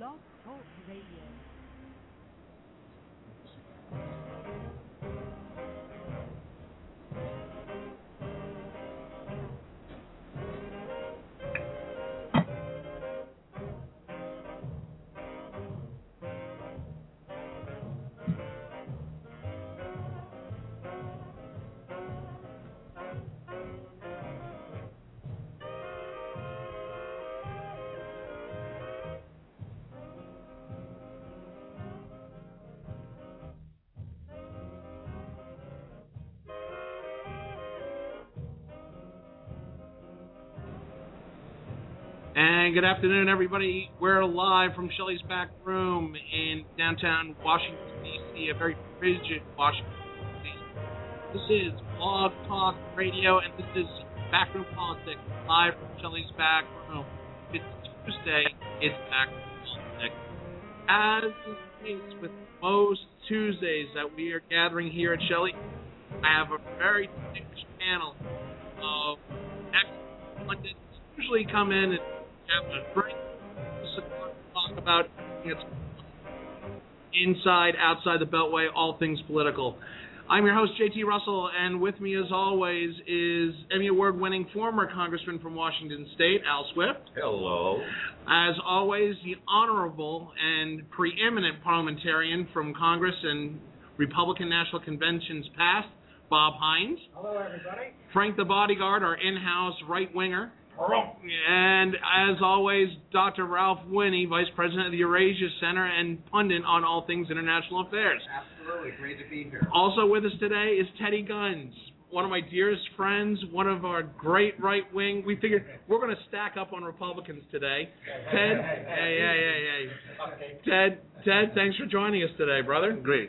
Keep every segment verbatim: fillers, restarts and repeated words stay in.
Blog Talk Radio. And good afternoon, everybody. We're live from Shelley's Back Room in downtown Washington, D C, a very frigid Washington, D C. This is Blog Talk Radio, and this is Backroom Politics, live from Shelley's Back Room. It's Tuesday. It's Backroom Politics. As is the case with most Tuesdays that we are gathering here at Shelley, I have a very distinguished panel of excellent pundits who usually come in and have a great talk about inside, outside the Beltway, all things political. I'm your host, J T Russell, and with me, as always, is Emmy Award-winning former Congressman from Washington State, Al Swift. Hello. As always, the honorable and preeminent parliamentarian from Congress and Republican National Conventions past, Bob Hines. Hello, everybody. Frank the Bodyguard, our in-house right-winger. And as always, Doctor Ralph Winnie, Vice President of the Eurasia Center and pundit on all things international affairs. Absolutely, great to be here. Also with us today is Teddy Guns, one of my dearest friends, one of our great right-wing. We figured we're going to stack up on Republicans today. Ted, hey, hey, hey, hey. Ted, Ted, thanks for joining us today, brother. Great.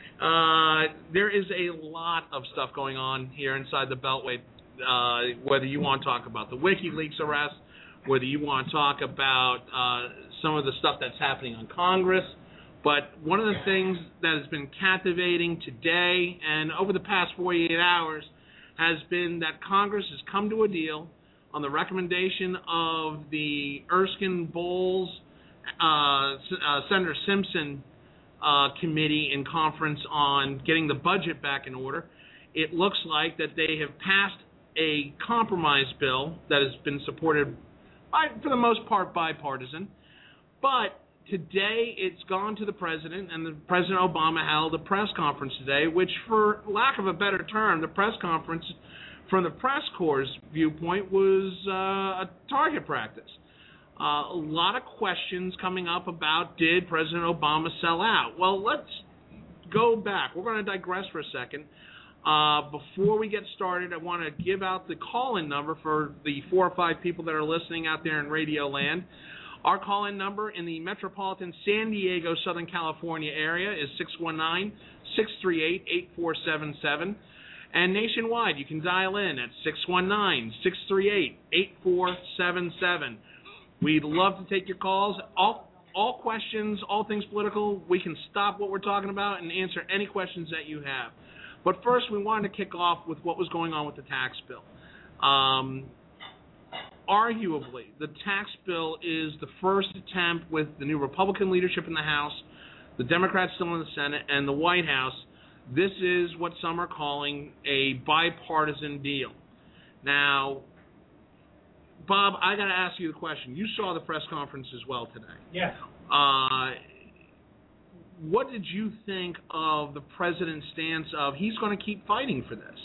Uh, there is a lot of stuff going on here inside the Beltway. Uh, whether you want to talk about the WikiLeaks arrest, whether you want to talk about uh, some of the stuff that's happening on Congress. But one of the things that has been captivating today and over the past forty-eight hours has been that Congress has come to a deal on the recommendation of the Erskine Bowles, uh, uh, Senator Simpson uh, committee in conference on getting the budget back in order. It looks like that they have passed a compromise bill that has been supported by, for the most part, bipartisan. But today it's gone to the president, and the President Obama held a press conference today, which, for lack of a better term, the press conference, from the press corps' viewpoint, was uh, a target practice. Uh, a lot of questions coming up about, did President Obama sell out? Well, let's go back. We're going to digress for a second. Uh, before we get started, I want to give out the call-in number for the four or five people that are listening out there in Radio Land. Our call-in number in the metropolitan San Diego, Southern California area is six one nine, six three eight, eight four seven seven. And nationwide, you can dial in at six one nine, six three eight, eight four seven seven. We'd love to take your calls. All, all questions, all things political, we can stop what we're talking about and answer any questions that you have. But first, we wanted to kick off with what was going on with the tax bill. Um, arguably, the tax bill is the first attempt with the new Republican leadership in the House, the Democrats still in the Senate, and the White House. This is what some are calling a bipartisan deal. Now, Bob, I got to ask you the question. You saw the press conference as well today. Yes. Uh, What did you think of the president's stance of he's going to keep fighting for this?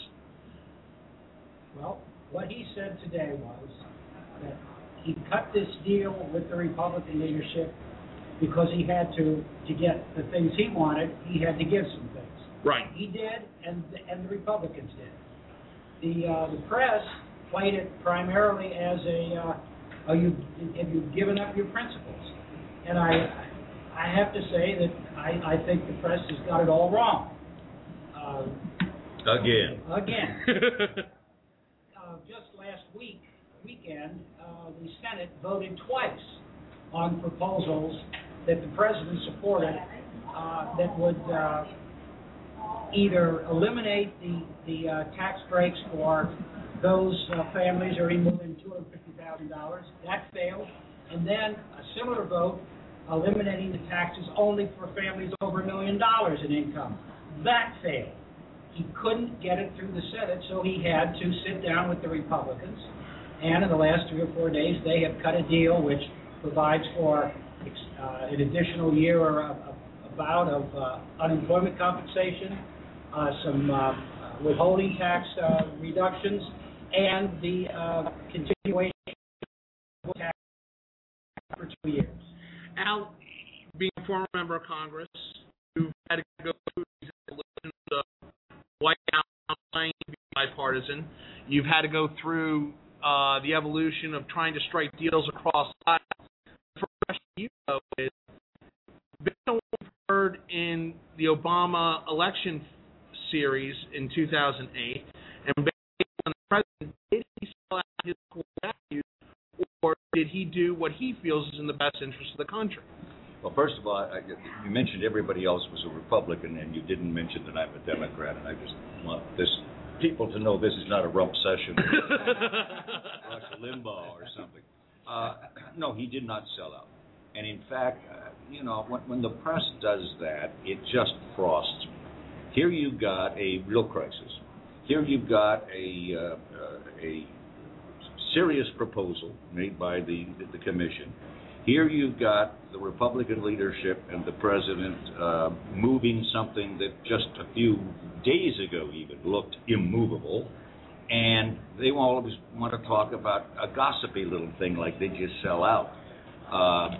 Well, what he said today was that he cut this deal with the Republican leadership because he had to, to get the things he wanted, he had to give some things. Right. He did, and the, and the Republicans did. The uh, the press played it primarily as a, uh, are you, have you given up your principles? And I... I have to say that I, I think the press has got it all wrong. Uh, Again. Again. uh, just last week, weekend, uh, the Senate voted twice on proposals that the president supported uh, that would uh, either eliminate the, the uh, tax breaks for those uh, families who are removing two hundred fifty thousand dollars. That failed. And then a similar vote eliminating the taxes only for families over a million dollars in income. That failed. He couldn't get it through the Senate, so he had to sit down with the Republicans. And in the last three or four days, they have cut a deal which provides for uh, an additional year or a, a, about of uh, unemployment compensation, uh, some uh, withholding tax uh, reductions, and the uh, continuation of tax for two years. Al, being a former member of Congress, you've had to go through these evolutions of White House trying to be bipartisan. You've had to go through uh, the evolution of trying to strike deals across sides. The first question you know is, based on what we've heard in the Obama election series in two thousand eight, and based on the president, did he sell out his core values, or did he do what he feels is in the best interest of the country? Well, first of all, I, you mentioned everybody else was a Republican, and you didn't mention that I'm a Democrat, and I just want this people to know this is not a rump session with Rush Limbaugh or something. Uh, no, he did not sell out. And in fact, uh, you know, when, when the press does that, it just frosts me. Here you've got a real crisis. Here you've got a uh, uh, a serious proposal made by the, the commission. Here you've got the Republican leadership and the president uh, moving something that just a few days ago even looked immovable, and they always want to talk about a gossipy little thing like they just sell out. Uh,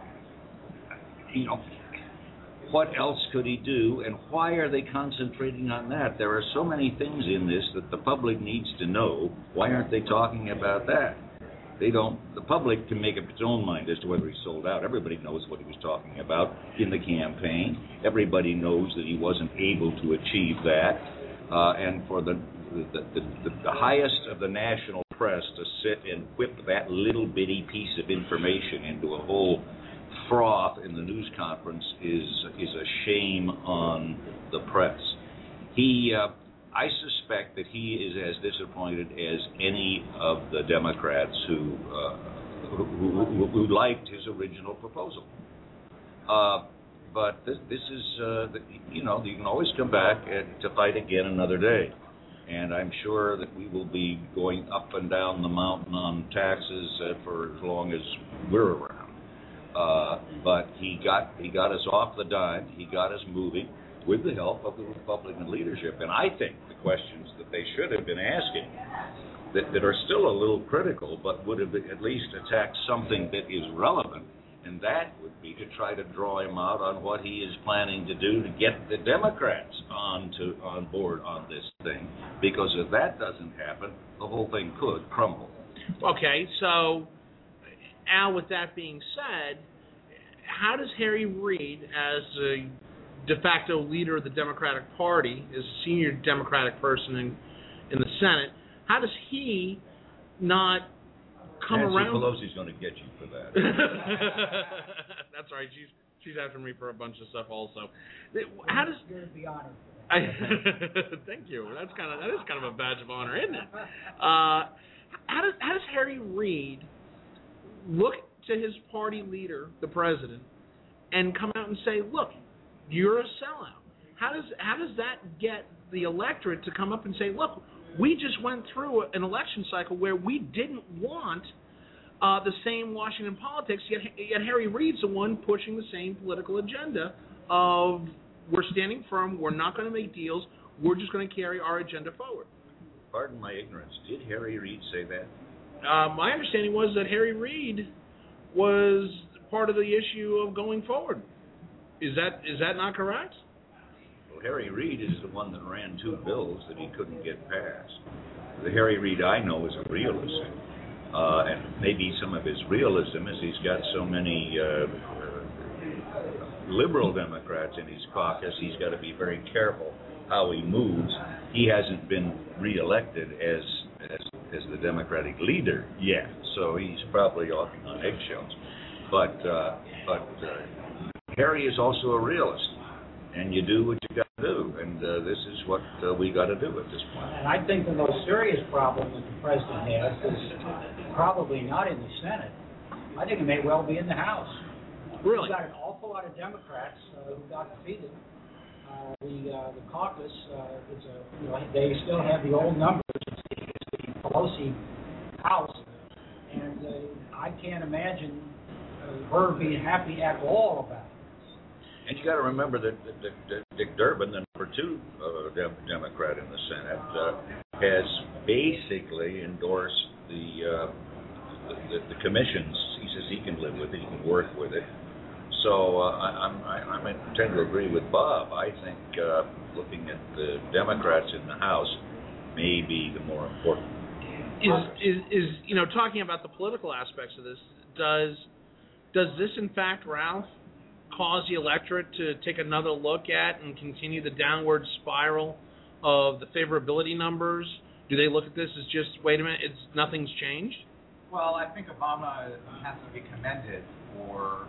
you know, what else could he do, and why are they concentrating on that? There are so many things in this that the public needs to know. Why aren't they talking about that? They don't. The public can make up its own mind as to whether he sold out. Everybody knows what he was talking about in the campaign. Everybody knows that he wasn't able to achieve that. Uh, and for the the, the the the highest of the national press to sit and whip that little bitty piece of information into a whole froth in the news conference is is a shame on the press. He. Uh, I suspect that he is as disappointed as any of the Democrats who uh, who, who, who liked his original proposal. Uh, but this, this is, uh, the, you know, you can always come back and to fight again another day. And I'm sure that we will be going up and down the mountain on taxes uh, for as long as we're around. Uh, but he got he got us off the dime. He got us moving, with the help of the Republican leadership. And I think the questions that they should have been asking, that, that are still a little critical, but would have at least attacked something that is relevant, and that would be to try to draw him out on what he is planning to do to get the Democrats on, to, on board on this thing, because if that doesn't happen, the whole thing could crumble. Okay, so, Al, with that being said, how does Harry Reid, as a de facto leader of the Democratic Party, is a senior Democratic person in, in the Senate, how does he not come Nancy around? Nancy Pelosi's going to get you for that. That's right. She's she's after me for a bunch of stuff also. How does? You're to be honored. I, thank you. That's kind of that is kind of a badge of honor, isn't it? Uh, how does how does Harry Reid look to his party leader, the president, and come out and say, "Look, you're a sellout"? How does how does that get the electorate to come up and say, "Look, we just went through an election cycle where we didn't want uh, the same Washington politics, yet, yet Harry Reid's the one pushing the same political agenda of we're standing firm, we're not going to make deals, we're just going to carry our agenda forward"? Pardon my ignorance. Did Harry Reid say that? Uh, my understanding was that Harry Reid was part of the issue of going forward. Is that is that not correct? Well, Harry Reid is the one that ran two bills that he couldn't get passed. The Harry Reid I know is a realist. Uh, and maybe some of his realism is he's got so many uh, uh, liberal Democrats in his caucus, he's got to be very careful how he moves. He hasn't been reelected as as, as the Democratic leader yet, so he's probably walking on eggshells. But uh, but uh, Harry is also a realist, and you do what you got to do, and uh, this is what uh, we got to do at this point. And I think the most serious problem that the president has is probably not in the Senate. I think it may well be in the House. Really? We've got an awful lot of Democrats uh, who got defeated. Uh, the uh, the caucus uh, is a you know they still have the old numbers. It's the, it's the Pelosi House, and uh, I can't imagine uh, her being happy at all about it. And you got to remember that, that, that, that Dick Durbin, the number two uh, dem- Democrat in the Senate, uh, has basically endorsed the, uh, the, the the commissions. He says he can live with it, he can work with it. So uh, I, I'm I, I'm I tend to agree with Bob. I think uh, looking at the Democrats in the House may be the more important. Is is is you know talking about the political aspects of this? Does does this in fact, Ralph, cause the electorate to take another look at and continue the downward spiral of the favorability numbers? Do they look at this as just, wait a minute, it's nothing's changed? Well, I think Obama has to be commended for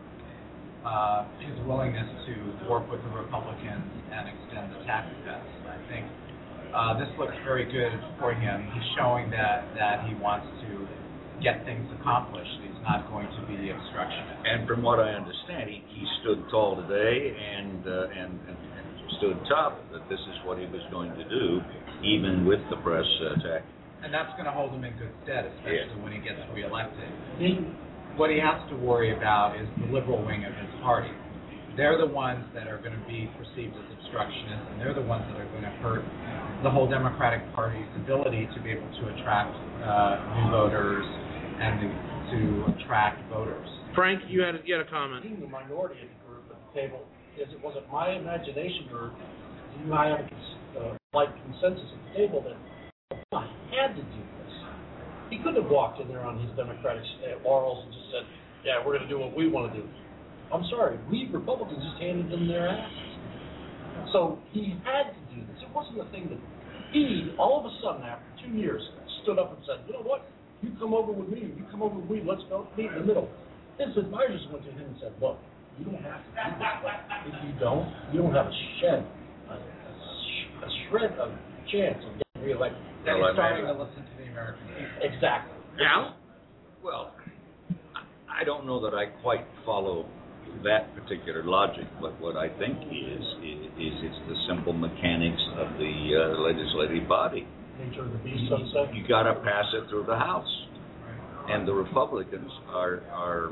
uh, his willingness to work with the Republicans and extend the tax cuts. I think uh, this looks very good for him. He's showing that, that he wants to get things accomplished. He's not going to be obstructionist. And from what I understand, he, he stood tall today and, uh, and, and, and stood top that this is what he was going to do, even with the press attack. And that's going to hold him in good stead, especially yeah. when he gets reelected. He, what he has to worry about is the liberal wing of his party. They're the ones that are going to be perceived as obstructionists, and they're the ones that are going to hurt the whole Democratic Party's ability to be able to attract uh, new voters and to, to attract voters. Frank, you had a, you had a comment. Being the minority of the group at the table, is it was it my imagination, or do you have a uh, like consensus at the table that Obama had to do this? He could have walked in there on his Democratic laurels and just said, "Yeah, we're going to do what we want to do." I'm sorry, we Republicans just handed them their asses. So he had to do this. It wasn't a thing that he, all of a sudden, after two years, stood up and said, "You know what? You come over with me. You come over with me. Let's go meet in the middle." His advisors went to him and said, "Look, you don't have to do this. If you don't, you don't have a shed, a, a, a shred of chance of getting reelected." Then Well, he's starting I- to listen to the American people. Exactly. Yeah? Well, I don't know that I quite follow that particular logic, but what I think is is, is it's the simple mechanics of the uh, legislative body. Nature of the beast, so to say. You got to pass it through the House, and the Republicans are are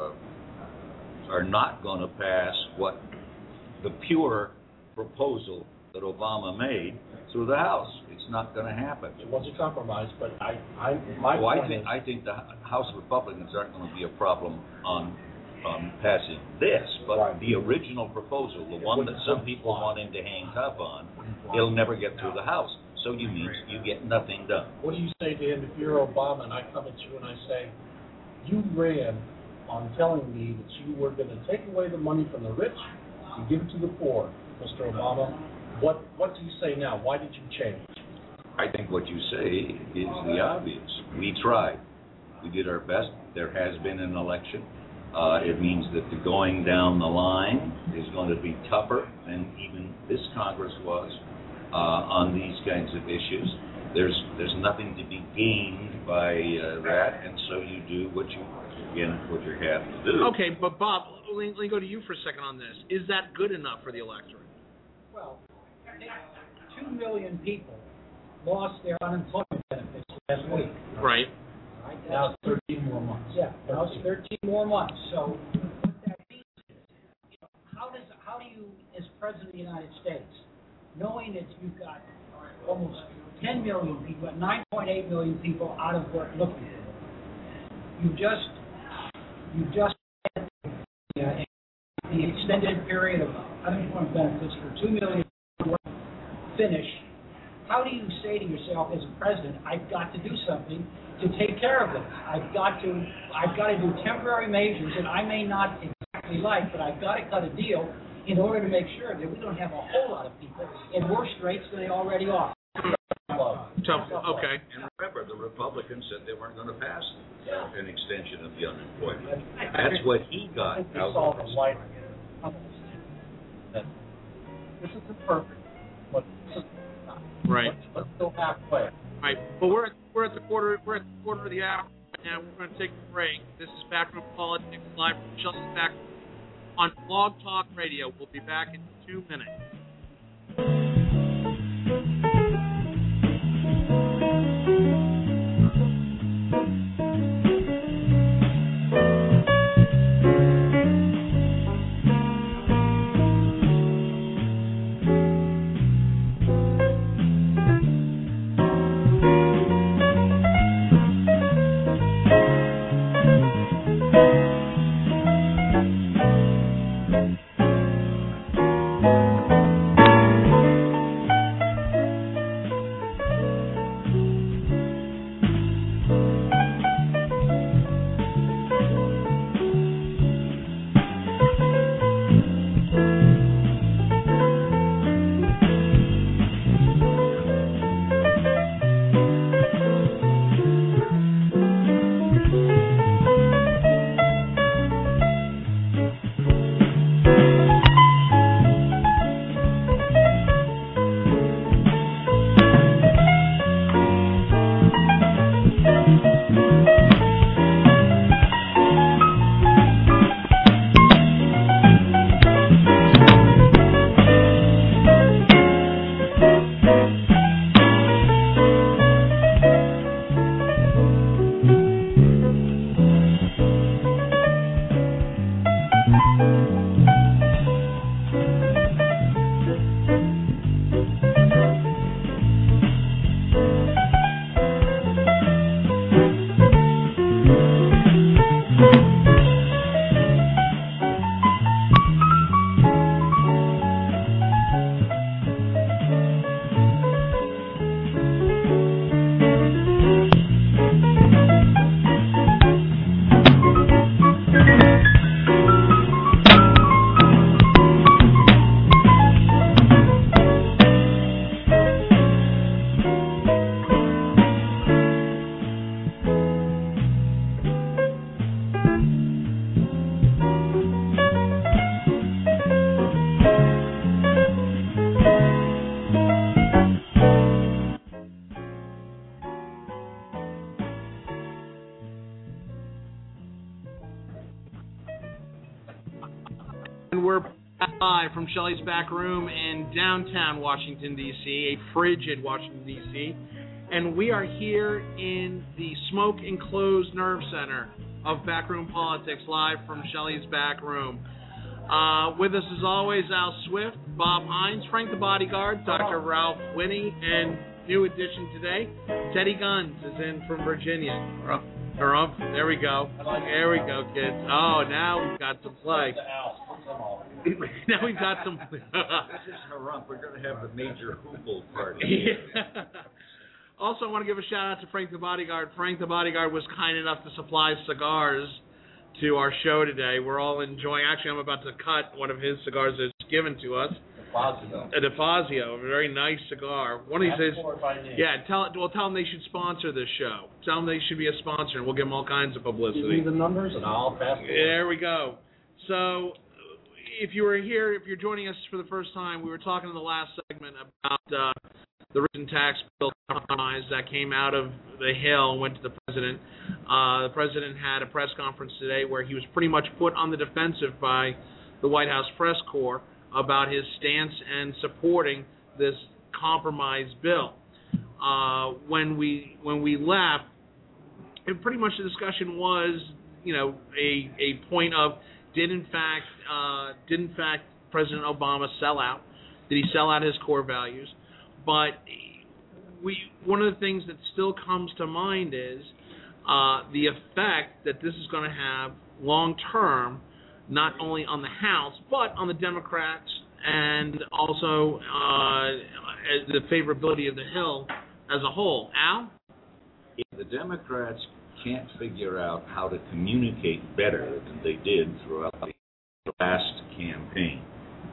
uh, are not going to pass what the pure proposal that Obama made through the House. It's not going to happen. It was a compromise, but I, I, my Well, I point think is, I think the House Republicans aren't going to be a problem on on passing this, but Right. the original proposal, the one that some people want him to hang tough on, it'll never get through the House. So you mean you get nothing done. what do you say to him if you're Obama and I come at you and I say, you ran on telling me that you were going to take away the money from the rich and give it to the poor, Mister Obama? What what do you say now? Why did you change? I think what you say is the obvious. We tried. We did our best. There has been an election. Uh, it means that the going down the line is going to be tougher than even this Congress was uh, on these kinds of issues. There's there's nothing to be gained by uh, that, and so you do what you again what you have to do. Okay, but Bob, let me go to you for a second on this. Is that good enough for the electorate? Well, two million people lost their unemployment benefits last week. Right. Right? Now it's thirteen more months. Yeah, now it's thirteen more months. So what that means is, you know, how does how do you, as President of the United States, knowing that you've got almost ten million people, nine point eight million people out of work looking for work, you just you just had uh, the extended period of unemployment benefits for two million finish. How do you say to yourself as a president, I've got to do something to take care of this? I've got to I've got to do temporary measures that I may not exactly like, but I've got to cut a deal in order to make sure that we don't have a whole lot of people in worse straits than they already are. Tough. Okay. And remember, the Republicans said they weren't going to pass an extension of the unemployment. That's what he got I think we out saw of the this. light. This isn't perfect, but this is not. Right. Let's, let's go halfway. Right. Well, we're at, we're at the quarter we're at the quarter of the hour right now. We're going to take a break. This is Backroom Politics live from Shelton Back on Blog Talk Radio. We'll be back in two minutes. And we're live from Shelley's Back Room in downtown Washington, D C, a frigid Washington, D C. And we are here in the smoke-enclosed nerve center of Backroom Politics, live from Shelley's Back Room. Uh, with us, as always, Al Swift, Bob Hines, Frank the Bodyguard, Doctor Ralph Winnie, and new addition today, Teddy Guns is in from Virginia. Rumph, Rumph, there we go. There we go, kids. Oh, now we've got some play. Now we've got some. This is Harumph. We're going to have the major Hoople party. Yeah. Also, I want to give a shout out to Frank the Bodyguard. Frank the Bodyguard was kind enough to supply cigars to our show today. We're all enjoying. Actually, I'm about to cut one of his cigars that's given to us. DeFazio. A DeFazio, a very nice cigar. One of these days, yeah. Tell well, tell them they should sponsor this show. Tell them they should be a sponsor, and we'll give them all kinds of publicity. Give me the numbers, and I'll pass it. There we go. So, if you were here, if you're joining us for the first time, we were talking in the last segment about uh, the recent tax bill compromise that came out of the Hill and went to the president. Uh, the president had a press conference today where he was pretty much put on the defensive by the White House press corps about his stance and supporting this compromise bill. Uh, when we when we left, and pretty much the discussion was, you know, a a point of did in fact uh, did in fact President Obama sell out? Did he sell out his core values? But we one of the things that still comes to mind is uh, the effect that this is going to have long term, not only on the House, but on the Democrats, and also uh, the favorability of the Hill as a whole. Al? If the Democrats can't figure out how to communicate better than they did throughout the last campaign,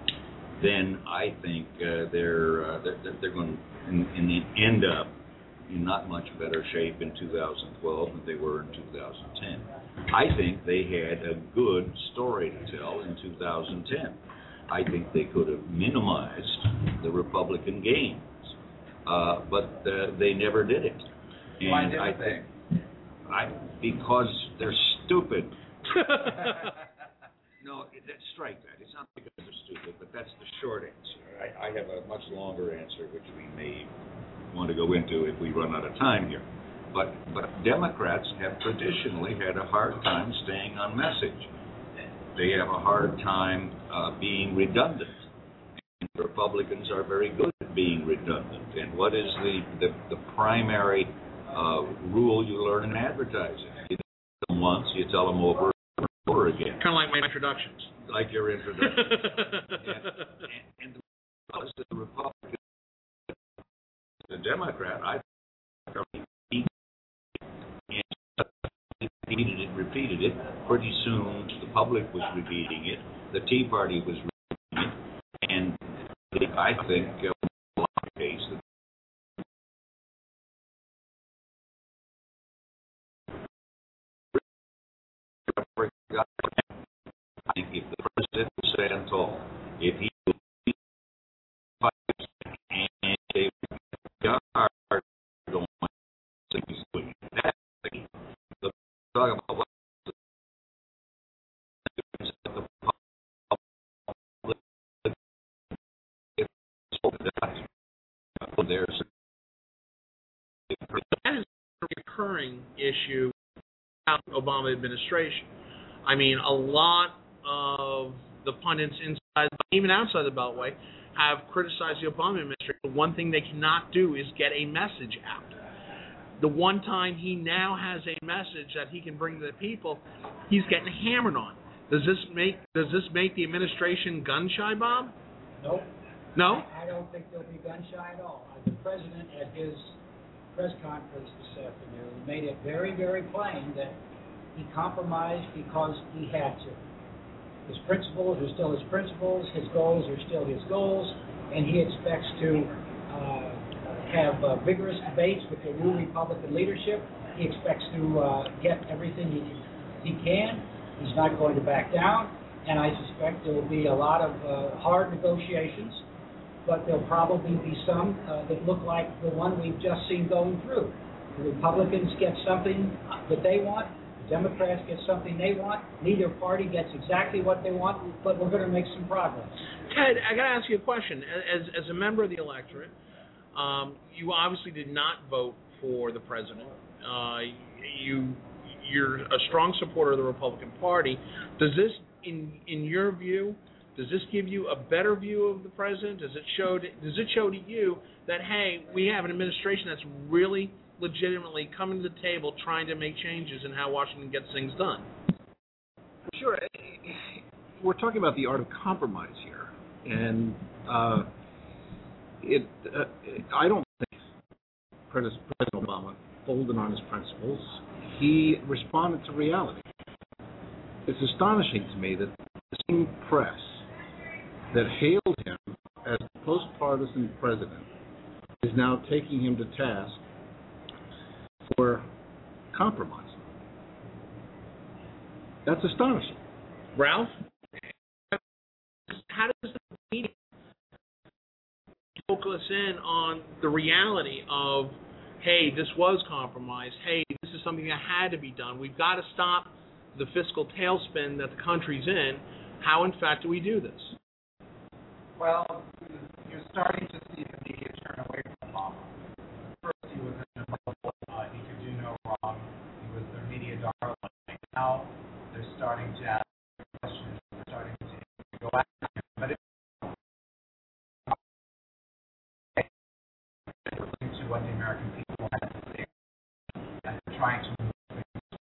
then I think uh, they're, uh, they're they're going to in, in the end up in not much better shape in two thousand twelve than they were in two thousand ten. I think they had a good story to tell in two thousand ten. I think they could have minimized the Republican gains, uh, but uh, they never did it. And Why didn't I they? think I because they're stupid. No, it, that, strike that. It's not because they're stupid, but that's the short answer. I, I have a much longer answer, which we may want to go into if we run out of time here. But but Democrats have traditionally had a hard time staying on message. They have a hard time uh, being redundant. And Republicans are very good at being redundant. And what is the, the, the primary uh, rule you learn in advertising? You tell them once, you tell them over and over again. Kind of like my introductions. Like your introduction. and, and, and the, the Republican, the Democrat, I think, repeated it, repeated it. Pretty soon, the public was repeating it. The Tea Party was repeating it, and I think, uh, in a case, I think if the president will stand tall, if he fights and they are going to he's doing that, the talk about what the public there's that is a recurring issue throughout the Obama administration. I mean, a lot of the pundits inside, even outside the Beltway, have criticized the Obama administration. The one thing they cannot do is get a message out. The one time he now has a message that he can bring to the people, he's getting hammered on. Does this make Does this make the administration gun shy, Bob? Nope. No? I don't think they'll be gun shy at all. The president, at his press conference this afternoon, made it very, very plain that he compromised because he had to. His principles are still his principles, his goals are still his goals, and he expects to uh, have uh, vigorous debates with the new Republican leadership. He expects to uh, get everything he, he can. He's not going to back down, and I suspect there will be a lot of uh, hard negotiations, but there'll probably be some uh, that look like the one we've just seen going through. The Republicans get something that they want. Democrats get something they want. Neither party gets exactly what they want, but we're going to make some progress. Ted, I got to ask you a question. As as a member of the electorate, um, you obviously did not vote for the president. Uh, you you're a strong supporter of the Republican Party. Does this, in in your view, does this give you a better view of the president? Does it show to, does it show to you that, hey, we have an administration that's really legitimately coming to the table trying to make changes in how Washington gets things done? Sure. We're talking about the art of compromise here. And uh, it, uh, I don't think President Obama folded on his principles. He responded to reality. It's astonishing to me that the same press that hailed him as the post-partisan president is now taking him to task for compromise. That's astonishing. Ralph, how does the media focus in on the reality of, hey, this was compromised, hey, this is something that had to be done, we've got to stop the fiscal tailspin that the country's in? How, in fact, do we do this? Well, you're starting to see the media turn away from Obama. First, he was in a bubble. Uh, he could do no wrong. He was their media darling. Now, they're starting to ask questions. They're starting to go after him. But it's listening to what the American people have to say, and they're trying to move things.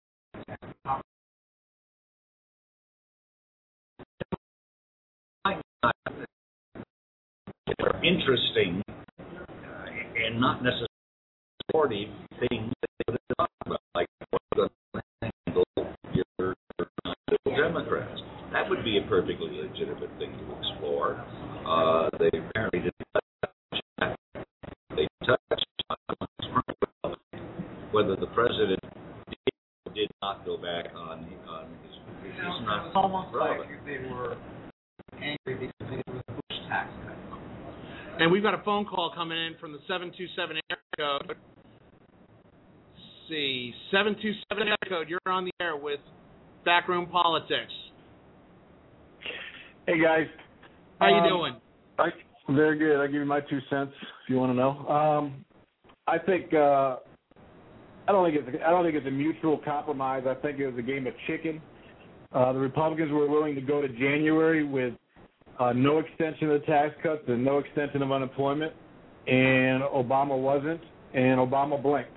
They're interesting uh, and not necessarily supportive things that they're talking about, like what's going to handle your Democrats. That would be a perfectly legitimate thing to explore. Uh, they apparently didn't touch that. They touched on whether the president did, did not go back on, on his. It's not almost relevant. like they were angry because it was a Bush tax cut. And we've got a phone call coming in from the seven two seven area code. Let's see, seven two seven area code, you're on the air with Backroom Politics. Hey guys. How you um, doing? I, very good. I'll give you my two cents if you want to know. Um, I think uh, I don't think it's I don't think it's a mutual compromise. I think it was a game of chicken. Uh, the Republicans were willing to go to January with uh, no extension of the tax cuts and no extension of unemployment, and Obama wasn't, and Obama blinked.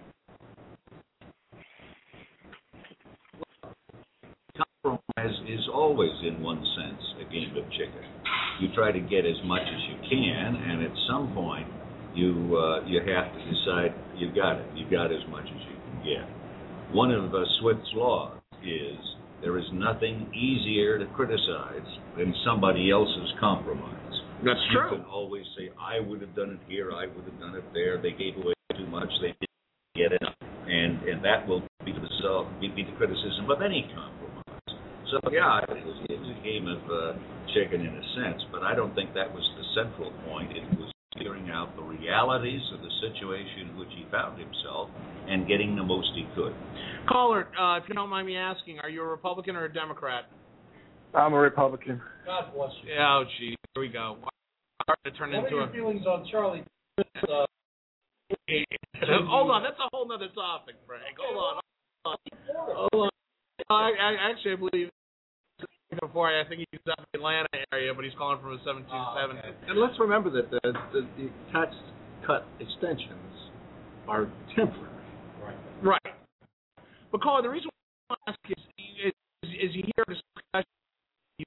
Compromise is always, in one sense, a game of chicken. You try to get as much as you can, and at some point, you uh, you have to decide you've got it. You've got as much as you can get. One of uh, Swift's laws is there is nothing easier to criticize than somebody else's compromise. That's you true. You can always say, I would have done it here, I would have done it there, they gave away too much, they didn't get enough. And and that will be the result, be, be the criticism of any compromise. So, yeah, it was, it was a game of uh, chicken in a sense, but I don't think that was the central point. It was figuring out the realities of the situation in which he found himself and getting the most he could. Caller, uh, if you don't mind me asking, are you a Republican or a Democrat? I'm a Republican. God bless you. Yeah, oh, gee, here we go. Why did it turn What into are your a... feelings on Charlie? Uh, Hold on, that's a whole other topic, Frank. Hold on. Hold on. Hold on. I, I actually I believe before I think he's out of the Atlanta area, but he's calling from a seven two seven. And let's remember that the, the, the tax cut extensions are temporary. Right. But caller, the reason why I ask is, is, is you hear this discussion, you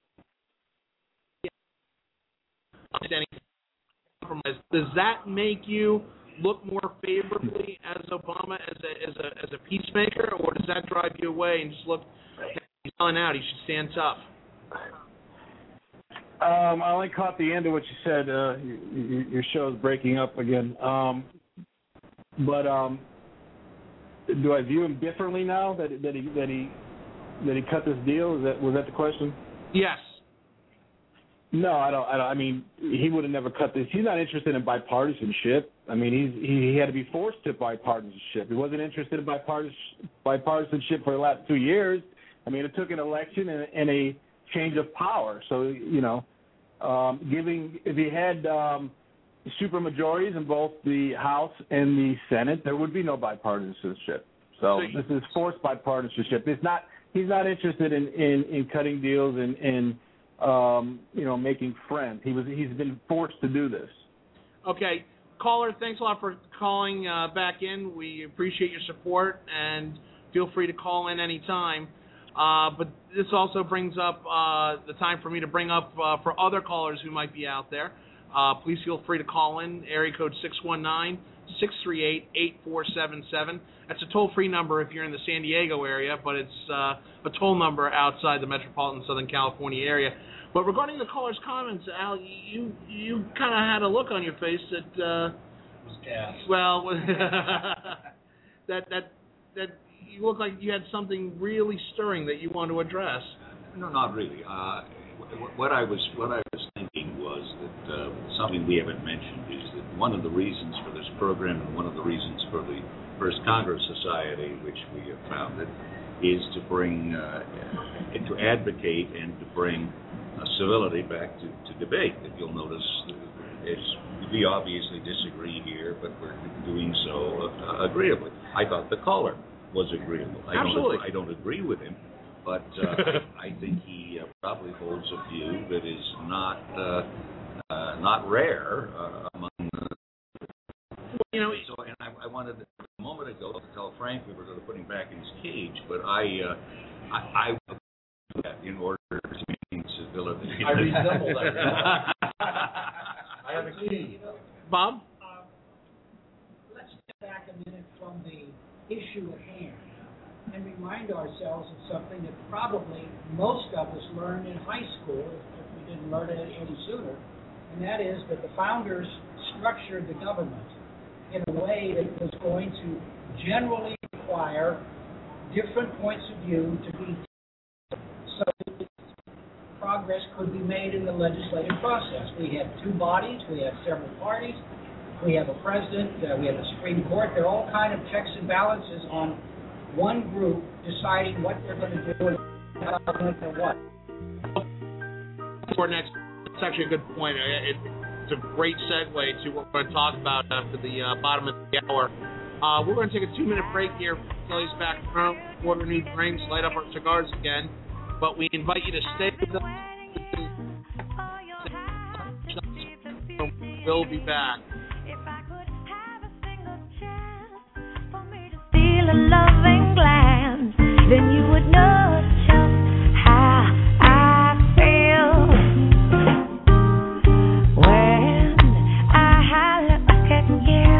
understanding compromise. Does that make you look more favorably as Obama as a as a as a peacemaker, or does that drive you away and just look? He's selling out. He should stand tough. Um, I only caught the end of what you said. Uh, your, your show's breaking up again. Um, but um, do I view him differently now that that he that he that he cut this deal? Is that was that the question? Yes. No, I don't. I don't. I mean, he would have never cut this. He's not interested in bipartisanship. I mean, he's he, he had to be forced to bipartisanship. He wasn't interested in bipartisan bipartisanship for the last two years. I mean, it took an election and, and a change of power. So, you know, um, giving if he had um, super majorities in both the House and the Senate, there would be no bipartisanship. So this is forced bipartisanship. It's not. He's not interested in, in, in cutting deals and, and um, you know, making friends. He was. He's been forced to do this. Okay, caller, thanks a lot for calling uh, back in. We appreciate your support, and feel free to call in anytime. Uh, but this also brings up uh, the time for me to bring up uh, for other callers who might be out there. Uh, please feel free to call in, area code six one nine, six three eight, eight four seven seven. That's a toll-free number if you're in the San Diego area, but it's uh, a toll number outside the metropolitan Southern California area. But regarding the caller's comments, Al, you you kind of had a look on your face that, uh, was gas. well, that that that you look like you had something really stirring that you want to address. No, not really. Uh, what I was what I was thinking was that uh, something we haven't mentioned is that one of the reasons for this program and one of the reasons for the First Congress Society, which we have founded, is to bring uh, to advocate and to bring uh, civility back to, to debate. If you'll notice, is we obviously disagree here, but we're doing so uh, agreeably. I thought the caller was agreeable. I Absolutely. don't I don't agree with him. But uh, I, I think he uh, probably holds a view that is not uh, uh, not rare uh, among. Uh, you know, so, and I, I wanted a moment ago to tell Frank we were going to put him back in his cage, but I uh, I, I would do that in order to maintain civility. I resemble that. I have a key. Bob? Uh, let's step back a minute from the issue at hand and remind ourselves of something that probably most of us learned in high school, if, if we didn't learn it any sooner, and that is that the founders structured the government in a way that was going to generally require different points of view to be so that progress could be made in the legislative process. We have two bodies, we have several parties, we have a president, uh, we have a Supreme Court. They're all kind of checks and balances on one group deciding what they're going to do and how they're going to what. to our next. It's actually a good point. It, it's a great segue to what we're going to talk about after the uh, bottom of the hour. Uh, we're going to take a two-minute break here from Kelly's back room, order new drinks, light up our cigars again. But we invite you to stay with us. We'll be back. Steal a loving glance, then you would know just how I feel. When I look at you,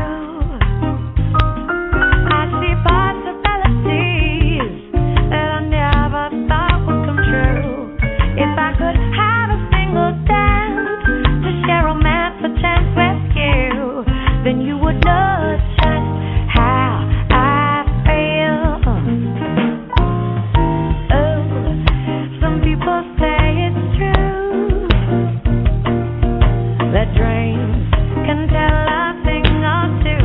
I see possibilities that I never thought would come true. If I could have a single dance to share romance, a chance with you, then you would know just how I feel. Oh, some people say it's true that dreams can tell a thing or two.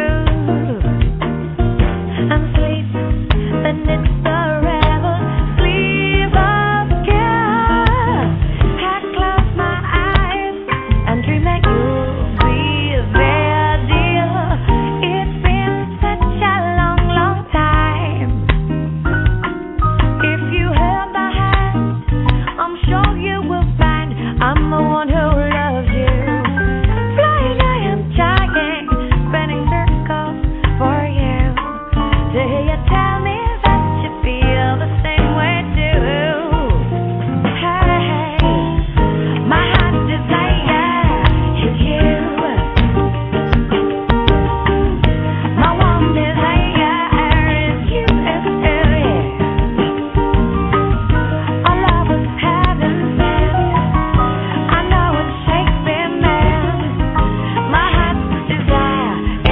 Oh, I'm asleep, then it's forever. Sleep obscure. I close my eyes and dream that you'll be there, dear. It's been such a long, long time. If you held my hand, I'm sure you will find I'm the one who loves you. Flying, I am trying, spinning circles for you. To hear you tell me that you feel the same way too. Hey, my heart's desire is you. My one desire is you. Our love was heaven sent. I know it's Shakespeare, man. My heart's desire.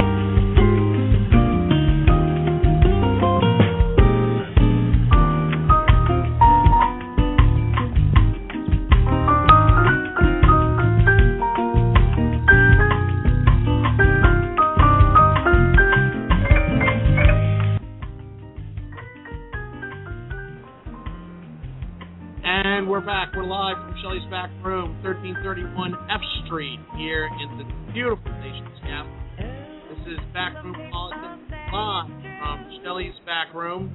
And we're back. We're live from Shelley's back room, thirteen thirty-one F Street, here in the beautiful nation's capital. This is Backroom Politics live from Shelley's back room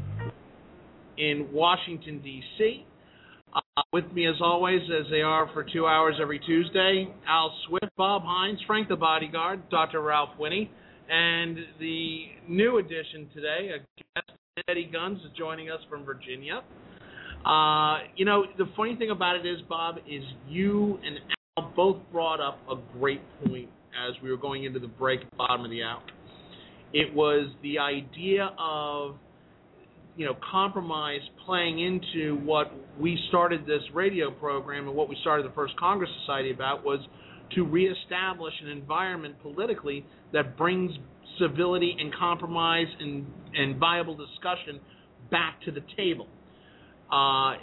in Washington, D C Uh, with me, as always, as they are for two hours every Tuesday, Al Swift, Bob Hines, Frank the Bodyguard, Doctor Ralph Winnie, and the new addition today, a guest, Eddie Guns, is joining us from Virginia. Uh, you know, the funny thing about it is, Bob, is you and Al both brought up a great point as we were going into the break at the bottom of the hour. It was the idea of, you know, compromise playing into what we started this radio program and what we started the First Congress Society about, was to reestablish an environment politically that brings civility and compromise and, and viable discussion back to the table. Uh,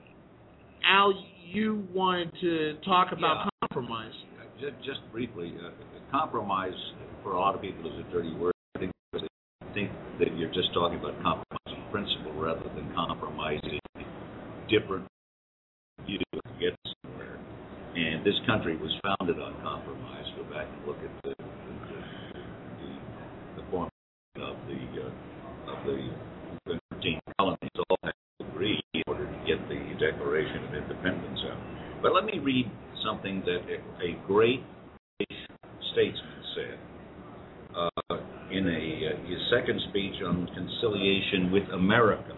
Al, you wanted to talk about Yeah. compromise. Just, just briefly, uh, compromise for a lot of people is a dirty word. I think, I think that you're just talking about compromising principle rather than compromising different views to get somewhere. And this country was founded on compromise. Go back and look at the the, the, the form of the uh, of the thirteen colonies. All had to agree in order to get the Declaration of Independence out. But let me read something that a, a great statesman said uh, in a uh, his second speech on conciliation with America.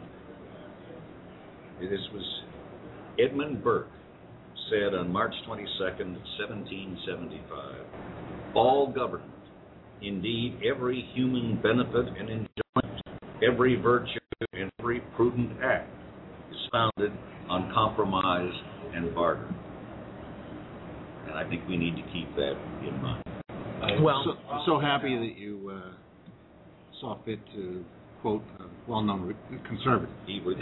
This was Edmund Burke said on March twenty-second, seventeen seventy-five, "All government, indeed every human benefit and enjoyment, every virtue and every prudent act is founded on compromise and barter." And I think we need to keep that in mind. I'm Well- so, so happy that you uh, saw fit to quote a well-known re- conservative. He was, Rush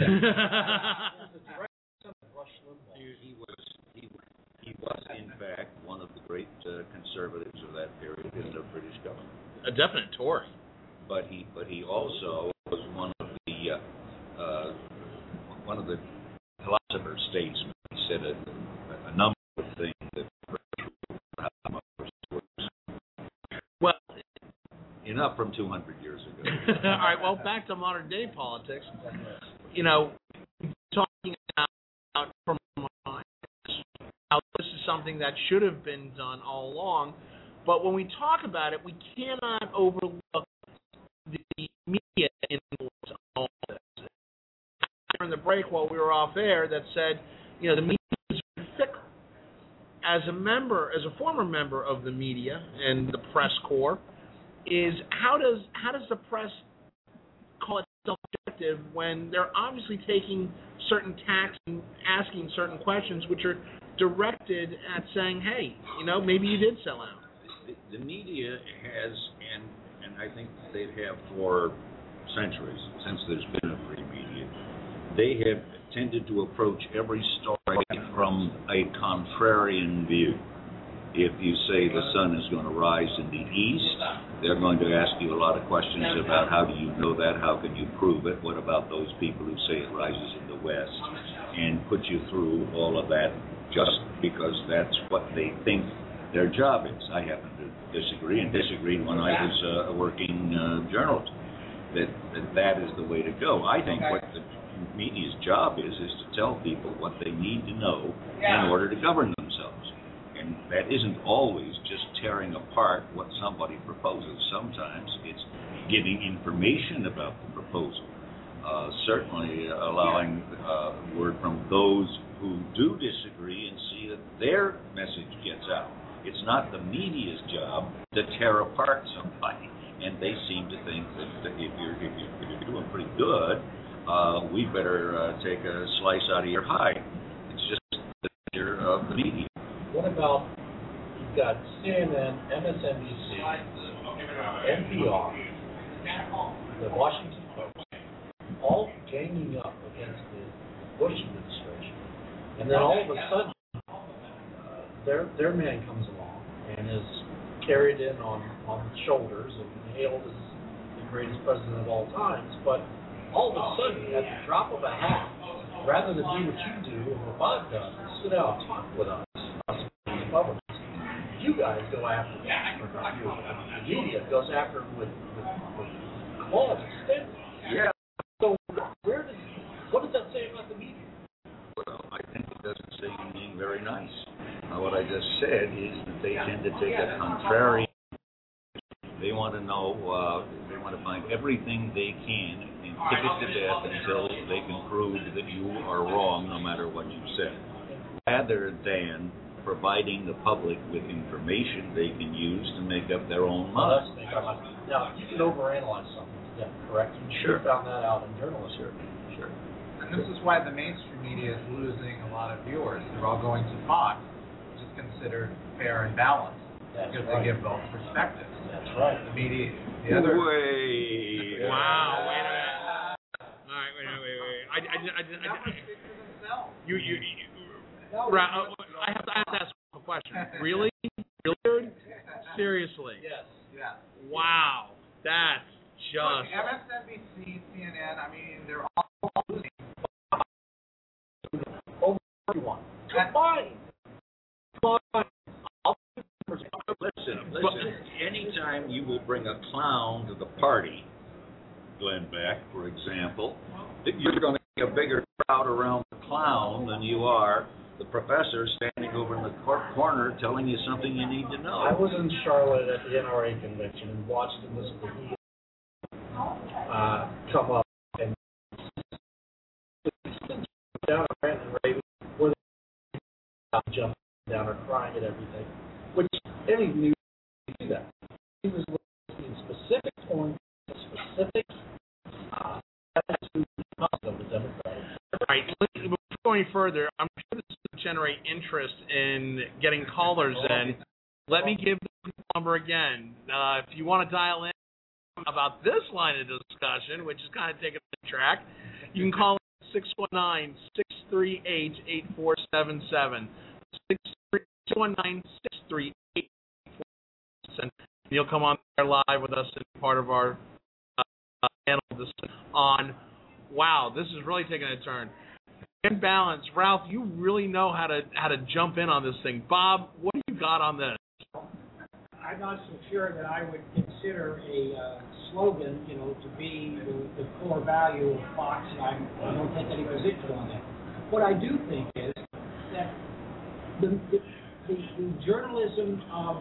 Limbaugh. he, he was he, he was in fact one of the great uh, conservatives of that period in the British government. A definite Tory. But he but he also was one of the uh, uh, one of the philosopher statesmen. He said a, a number catching up from two hundred years ago. All right, well, back to modern day politics. You know, talking about from how this is something that should have been done all along, but when we talk about it, we cannot overlook the media influence on all this. During the break, while we were off air, that said, you know, the media is very fickle. As a member, as a former member of the media and the press corps, is how does how does the press call itself objective when they're obviously taking certain tacks and asking certain questions which are directed at saying, hey, you know, maybe you did sell out. The, the media has, and and I think they have for centuries, since there's been a free media, they have tended to approach every story from a contrarian view. If you say the sun is going to rise in the east, they're going to ask you a lot of questions about how do you know that, how can you prove it, what about those people who say it rises in the west, and put you through all of that just because that's what they think their job is. I happen to disagree, and disagreed when I was uh, a working uh, journalist, that, that that is the way to go. I think what the media's job is, is to tell people what they need to know in order to govern themselves. And that isn't always just tearing apart what somebody proposes. Sometimes it's giving information about the proposal. Uh, certainly allowing uh, word from those who do disagree and see that their message gets out. It's not the media's job to tear apart somebody. And they seem to think that, that if, you're, if, you're, if you're doing pretty good, uh, we better uh, take a slice out of your hide. It's just the nature of the media. What about, you've got C N N, M S N B C, N P R, the Washington Post, all ganging up against the Bush administration. And then all of a sudden, uh, their their man comes along and is carried in on, on shoulders and hailed as the greatest president of all times. But all of a sudden, at the drop of a hat, rather than do what you do and what Bob does, sit down and talk with us, us Republicans, you guys go after them, or not you, the media goes after them with, with, with claws extended. Yeah. So where does, what does that say about the media? Well, I think it doesn't say anything very nice. Uh, what I just said is that they tend to take a contrarian. They want to know, uh, they want to find everything they can and kick it to death until they can prove that you are wrong no matter what you said, rather than providing the public with information they can use to make up their own Well, mind. that's make our mind. Now, you can overanalyze something to death, correct? You Sure. found that out in journalism. Sure. And this is why the mainstream media is losing a lot of viewers. They're all going to Fox, which is considered fair and balanced, That's because right. they give both perspectives. That's right. The media, the other. Wait. Wow, wait a minute. All right, wait, wait, wait, wait. I, I, I, I, I, I you, you, you Ra- I have to, I have to ask a question. Really? Really? Seriously? Yes. Yeah. Wow, that's Look, just. M S N B C, C N N, I mean, they're all losing. Over everyone. Combined. Combined. Listen, listen, anytime you will bring a clown to the party, Glenn Beck, for example, you're going to get a bigger crowd around the clown than you are the professor standing over in the cor- corner telling you something you need to know. I was in Charlotte at the N R A convention and watched Elizabeth uh, come up and down and Raven where they jumping down or crying at everything, which any news do that. He was listing specific points, specific uh, attitude of the Democratic. All right, before going further, I'm sure this will generate interest in getting callers in. Let me give the number again. Uh, if you want to dial in about this line of discussion, which is kind of taking the track, you can call six one nine, six three eight, eight four seven seven. six one nine, six three eight, eight four seven seven. And you'll come on there live with us as part of our uh, panel discussion on, wow, this is really taking a turn. In balance, Ralph, you really know how to how to jump in on this thing. Bob, what do you got on this? I'm not so sure that I would consider consider a uh, slogan, you know, to be the, the core value of Fox. I'm, I don't take any position on that. What I do think is that the, the, the, the journalism of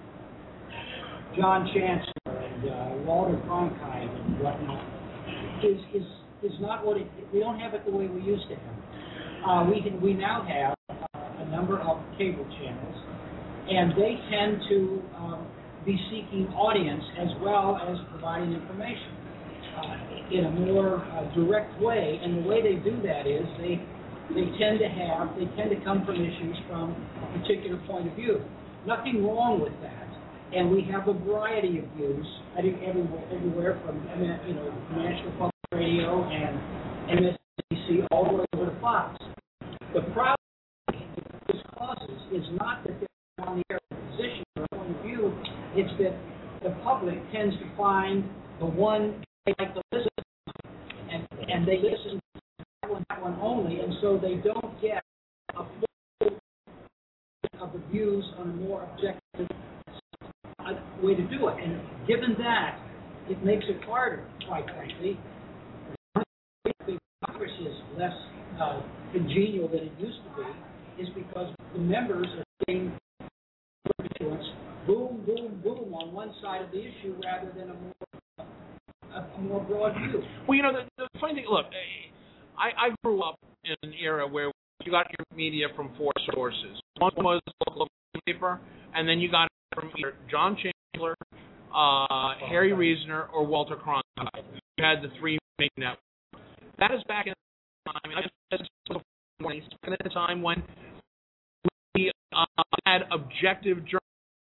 John Chancellor and uh, Walter Cronkite and whatnot is is is not what it. We don't have it the way we used to have it. Uh, we can, we now have uh, a number of cable channels, and they tend to um, be seeking audience as well as providing information uh, in a more uh, direct way. And the way they do that is they they tend to have they tend to come from issues from a particular point of view. Nothing wrong with that. And we have a variety of views, I think everywhere, everywhere from you know National Public Radio and M S N B C all the way over to Fox. The problem this causes is not that they're on the air position or point of view; it's that the public tends to find the one they like to listen to, and and they listen to that one, that one only, and so they don't get a full of the views on a more objective way to do it. And given that, it makes it harder, quite frankly. Congress is less uh, congenial than it used to be, is because the members are getting constituents boom, boom, boom on one side of the issue rather than a more a, a more broad view. Well, you know, the, the funny thing, look, I, I grew up in an era where you got your media from four sources. One was the local paper, and then you got it from either John Chancellor, uh, Harry Reasoner, or Walter Cronkite. You had the three main networks. That is back in the time, I mean, I just said at a time when we uh, had objective journalism.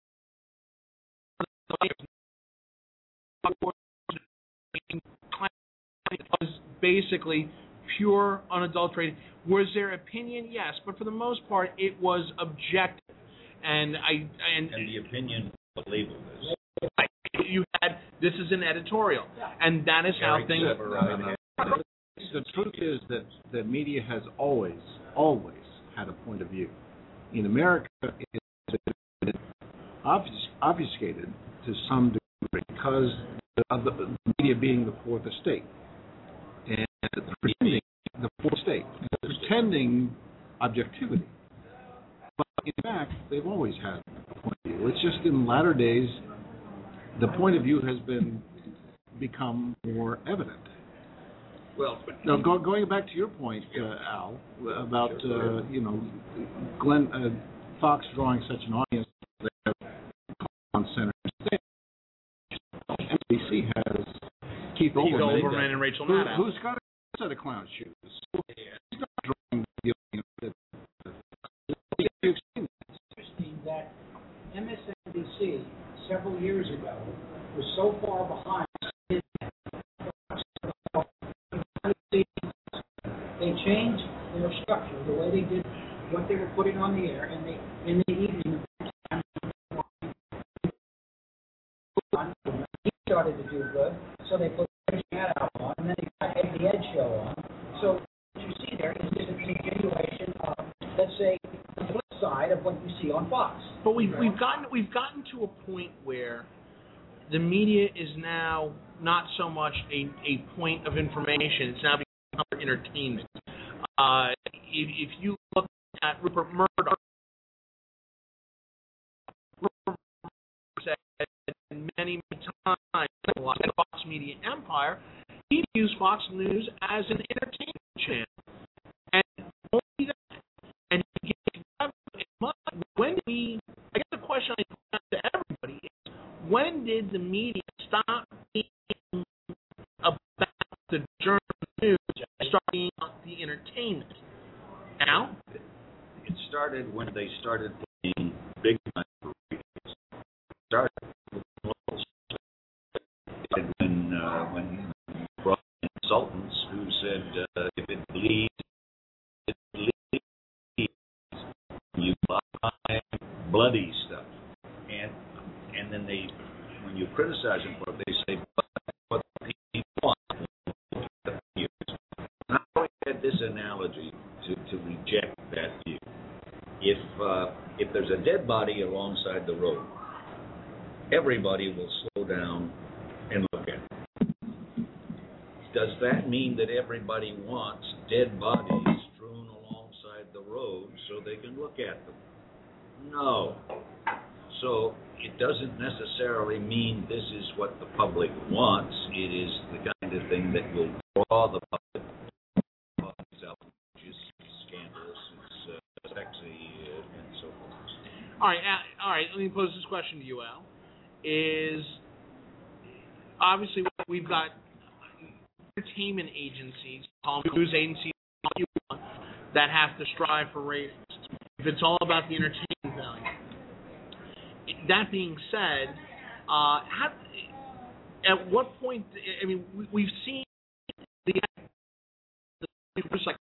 It was basically pure, unadulterated. Was there opinion? Yes, but for the most part, it was objective. And I and, and the opinion labeled this. You had this is an editorial, and that is how things. The truth is that the media has always, always had a point of view. In America, it's obfuscated to some degree because of the media being the fourth estate. And pretending the fourth estate, pretending objectivity. But in fact, they've always had a point of view. It's just in latter days, the point of view has been become more evident. Well, now go, going back to your point, uh, Al, about uh, you know, Glenn uh, Fox drawing such an audience that on center stage. N B C has Keith Olbermann, Olbermann and Rachel who, Maddow, who's got a set of clown shoes. He's not drawing the audience. It's interesting that M S N B C several years ago was so far behind. They changed their structure, the way they did what they were putting on the air, and they in the evening he started to do good, so they put that out on, and then they got the Ed Show on. So what you see there is just a continuation of, let's say, the flip side of what you see on Fox. But we've we've gotten we've gotten to a point where the media is now not so much a, a point of information; it's now become entertainment. Uh, if, if you look at Rupert Murdoch, Rupert said many, many times in the Fox Media empire, he used Fox News as an entertainment channel, and only that. And he gave when did we? I guess the question I put to everybody is: when did the media stop being about the journal news and start being the entertainment? Now, it started when they started playing big time radios. Started with local stuff. When uh, when brought in consultants who said uh, if it bleeds, it bleeds. You buy bloody stuff, and and then they, when you criticize them for it, they say, but what people want. And I always had this analogy to, to reject that view. If uh, if there's a dead body alongside the road, everybody will slow down and look at it. Does that mean that everybody wants dead bodies strewn alongside the road so they can look at them? No. So it doesn't necessarily mean this is what the public wants. It is the kind of thing that will draw the public. It's outrageous, it's scandalous, it's uh, sexy, uh, and so forth. All right, uh, all right. Let me pose this question to you, Al. Is obviously we've got entertainment agencies, news agencies that have to strive for ratings. If it's all about the entertainment value. That being said, uh, how, at what point? I mean, we, we've seen the, the just like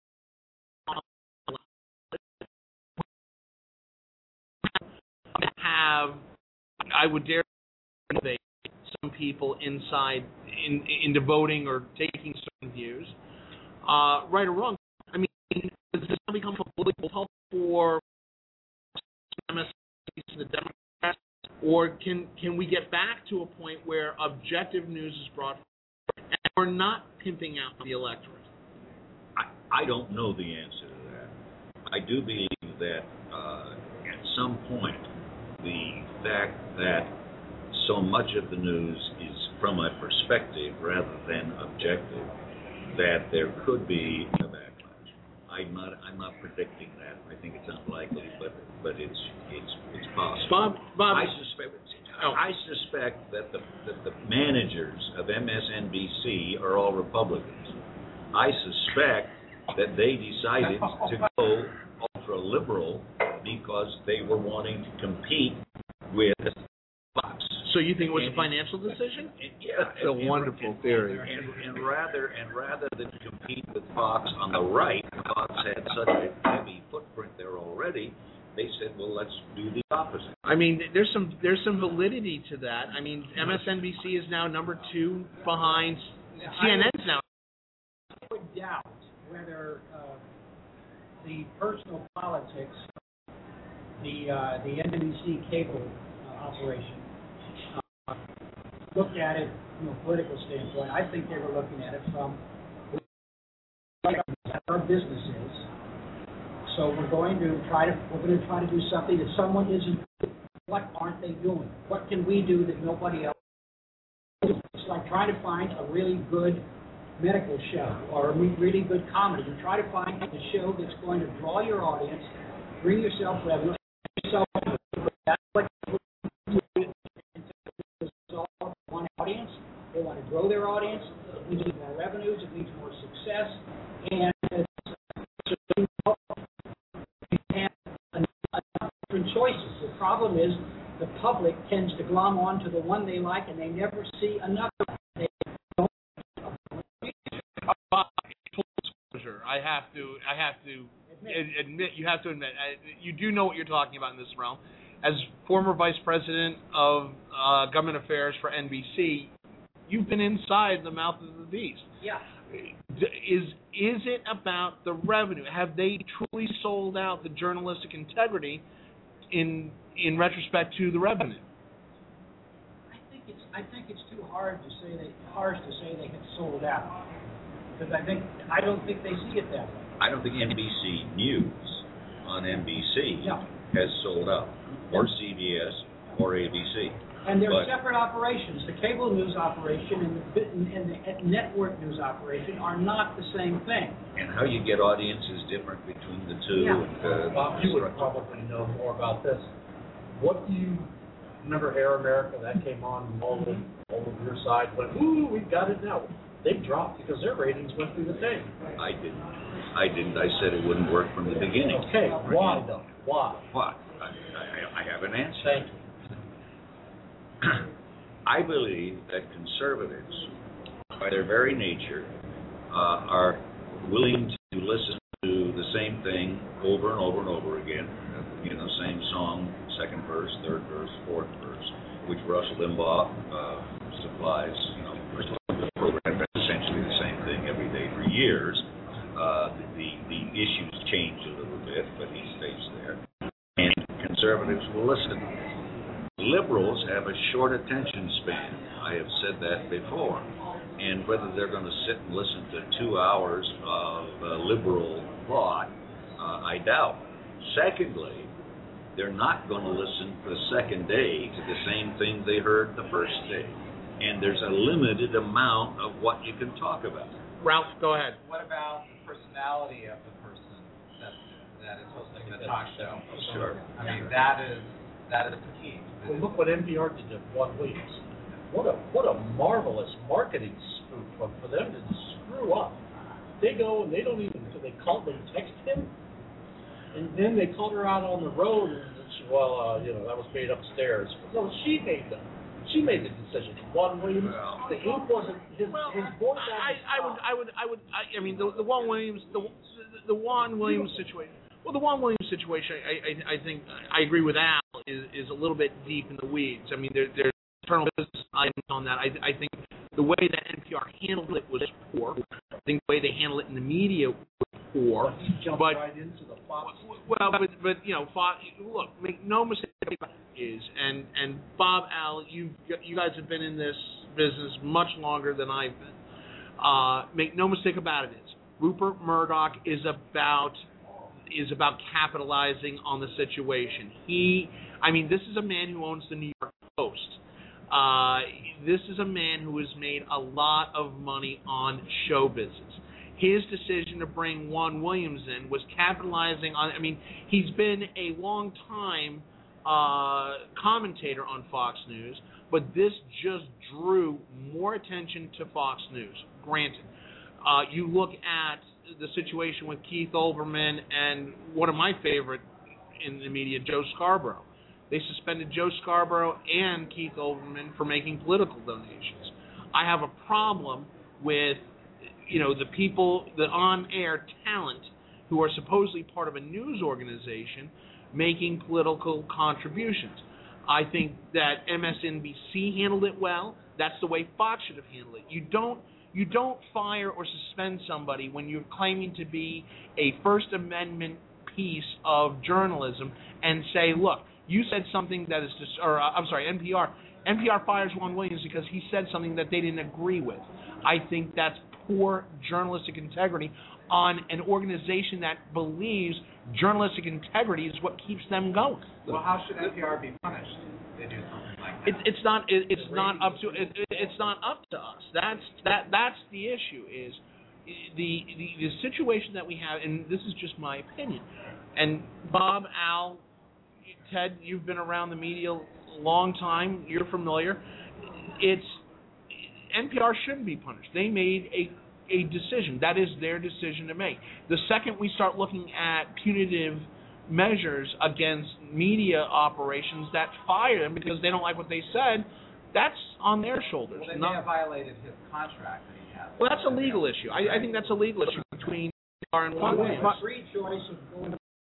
have. I would dare say some people inside in into voting or taking certain views, uh, right or wrong. I mean, does this now become a political help for M S N B C, the Democrats, or can can we get back to a point where objective news is brought forward and we're not pimping out the electorate? I, I don't know the answer to that. I do believe that uh, at some point the fact that so much of the news is from a perspective rather than objective, that there could be a backlash. I'm not I'm not predicting that. I think it's unlikely, but but it's it's it's possible. Bob, Bob, I suspect oh. I suspect that the that the managers of M S N B C are all Republicans. I suspect that they decided to go ultra liberal because they were wanting to compete with Fox. So you think it was a financial decision? And, yeah, That's a and, wonderful and, theory. And, and rather and rather than compete with Fox on the right, Fox had such a heavy footprint there already. They said, well, let's do the opposite. I mean, there's some there's some validity to that. I mean, M S N B C is now number two behind C N N's now. I would doubt whether uh, the personal politics, the uh, the N B C cable uh, operation, uh, looked at it from a political standpoint. I think they were looking at it from what our business is. So we're going to try to we're going to try to do something that someone isn't doing. What aren't they doing? What can we do that nobody else? It's like trying to find a really good medical show or a really good comedy. You try to find a show that's going to draw your audience, bring yourself revenue, yourself. That's what one audience. They want to grow their audience. It means more revenues. It means more success. And it's different choices. The problem is the public tends to glom on to the one they like, and they never see another. They don't. I have to. I have to admit. admit you have to admit. I, you do know what you're talking about in this realm. As former vice president of uh, government affairs for N B C, you've been inside the mouth of the beast. Yeah. Is is it about the revenue? Have they truly sold out the journalistic integrity in in retrospect to the revenue? I think it's I think it's too hard to say they harsh to say they have sold out, because I think I don't think they see it that way. I don't think N B C News on N B C yeah. has sold out, or C B S, or A B C. And they're but, separate operations. The cable news operation and the, and the network news operation are not the same thing. And how you get audiences different between the two. Yeah. And, uh, Bob, you would probably know more about this. What do you remember? Air America, that came on all of all of your side went, ooh, we've got it now. They dropped because their ratings went through the thing. I didn't. I didn't. I said it wouldn't work from the beginning. Okay, why though? Why? Why? I, I, I have an answer. Thank you. I believe that conservatives, by their very nature, uh, are willing to listen to the same thing over and over and over again. You know, same song, second verse, third verse, fourth verse, which Rush Limbaugh uh, supplies. You know, the program is essentially the same thing every day for years. Uh, the the issues change a little bit, but he stays there. And conservatives will listen. liberals have a short attention span. I have said that before. And whether they're going to sit and listen to two hours of uh, liberal thought, uh, I doubt. Secondly, they're not going to listen the second day to the same thing they heard the first day. And there's a limited amount of what you can talk about. Ralph, go ahead. What about the personality of the person that that is hosting the talk show? Sure. I mean, that is that is the key. Well, look what N P R did to Juan Williams. What a what a marvelous marketing spoof for, for them to screw up. They go and they don't even they call they text him, and then they called her out on the road and she, well, uh, you know, that was made upstairs. No, she made them. She made the decision. Juan Williams, the ink wasn't his. Well, his board I, I would, I would, I would, I, I mean, the, the Juan Williams, the, the Juan Williams situation. Well, the Juan Williams situation, I, I, I think, I agree with Al, is, is a little bit deep in the weeds. I mean, there, there's internal business items on that. I, I think the way that N P R handled it was poor. I think the way they handled it in the media was poor. He jumped but, right into the Fox. Well, but but you know, Fox, look, make no mistake about it is, and and Bob, Al, you you guys have been in this business much longer than I've been. Uh, make no mistake about it is, Rupert Murdoch is about is about capitalizing on the situation. He, I mean, this is a man who owns the New York Post. Uh, this is a man who has made a lot of money on show business. His decision to bring Juan Williams in was capitalizing on, I mean, he's been a long time uh, commentator on Fox News, but this just drew more attention to Fox News, granted. Uh, you look at the situation with Keith Olbermann and one of my favorite in the media, Joe Scarborough. They suspended Joe Scarborough and Keith Olbermann for making political donations. I have a problem with, you know, the people, the on-air talent who are supposedly part of a news organization making political contributions. I think that M S N B C handled it well. That's the way Fox should have handled it. You don't you don't fire or suspend somebody when you're claiming to be a First Amendment piece of journalism and say, look, you said something that is, dis- or uh, I'm sorry, N P R. N P R fires Juan Williams because he said something that they didn't agree with. I think that's poor journalistic integrity on an organization that believes journalistic integrity is what keeps them going. Well, how should N P R be punished if they do something like that? It, it's not. It, it's not up to. It, it, it's not up to us. That's that. That's the issue. Is the, the the situation that we have, and this is just my opinion. And Bob, Al, Ted, you've been around the media a long time. You're familiar. It's N P R shouldn't be punished. They made a a decision. That is their decision to make. The second we start looking at punitive measures against media operations that fire them because they don't like what they said, that's on their shoulders. Well, they not, may have violated his contract that he has. Well, that's a legal issue. I, I think that's a legal issue between N P R and Juan Williams. Free choice of going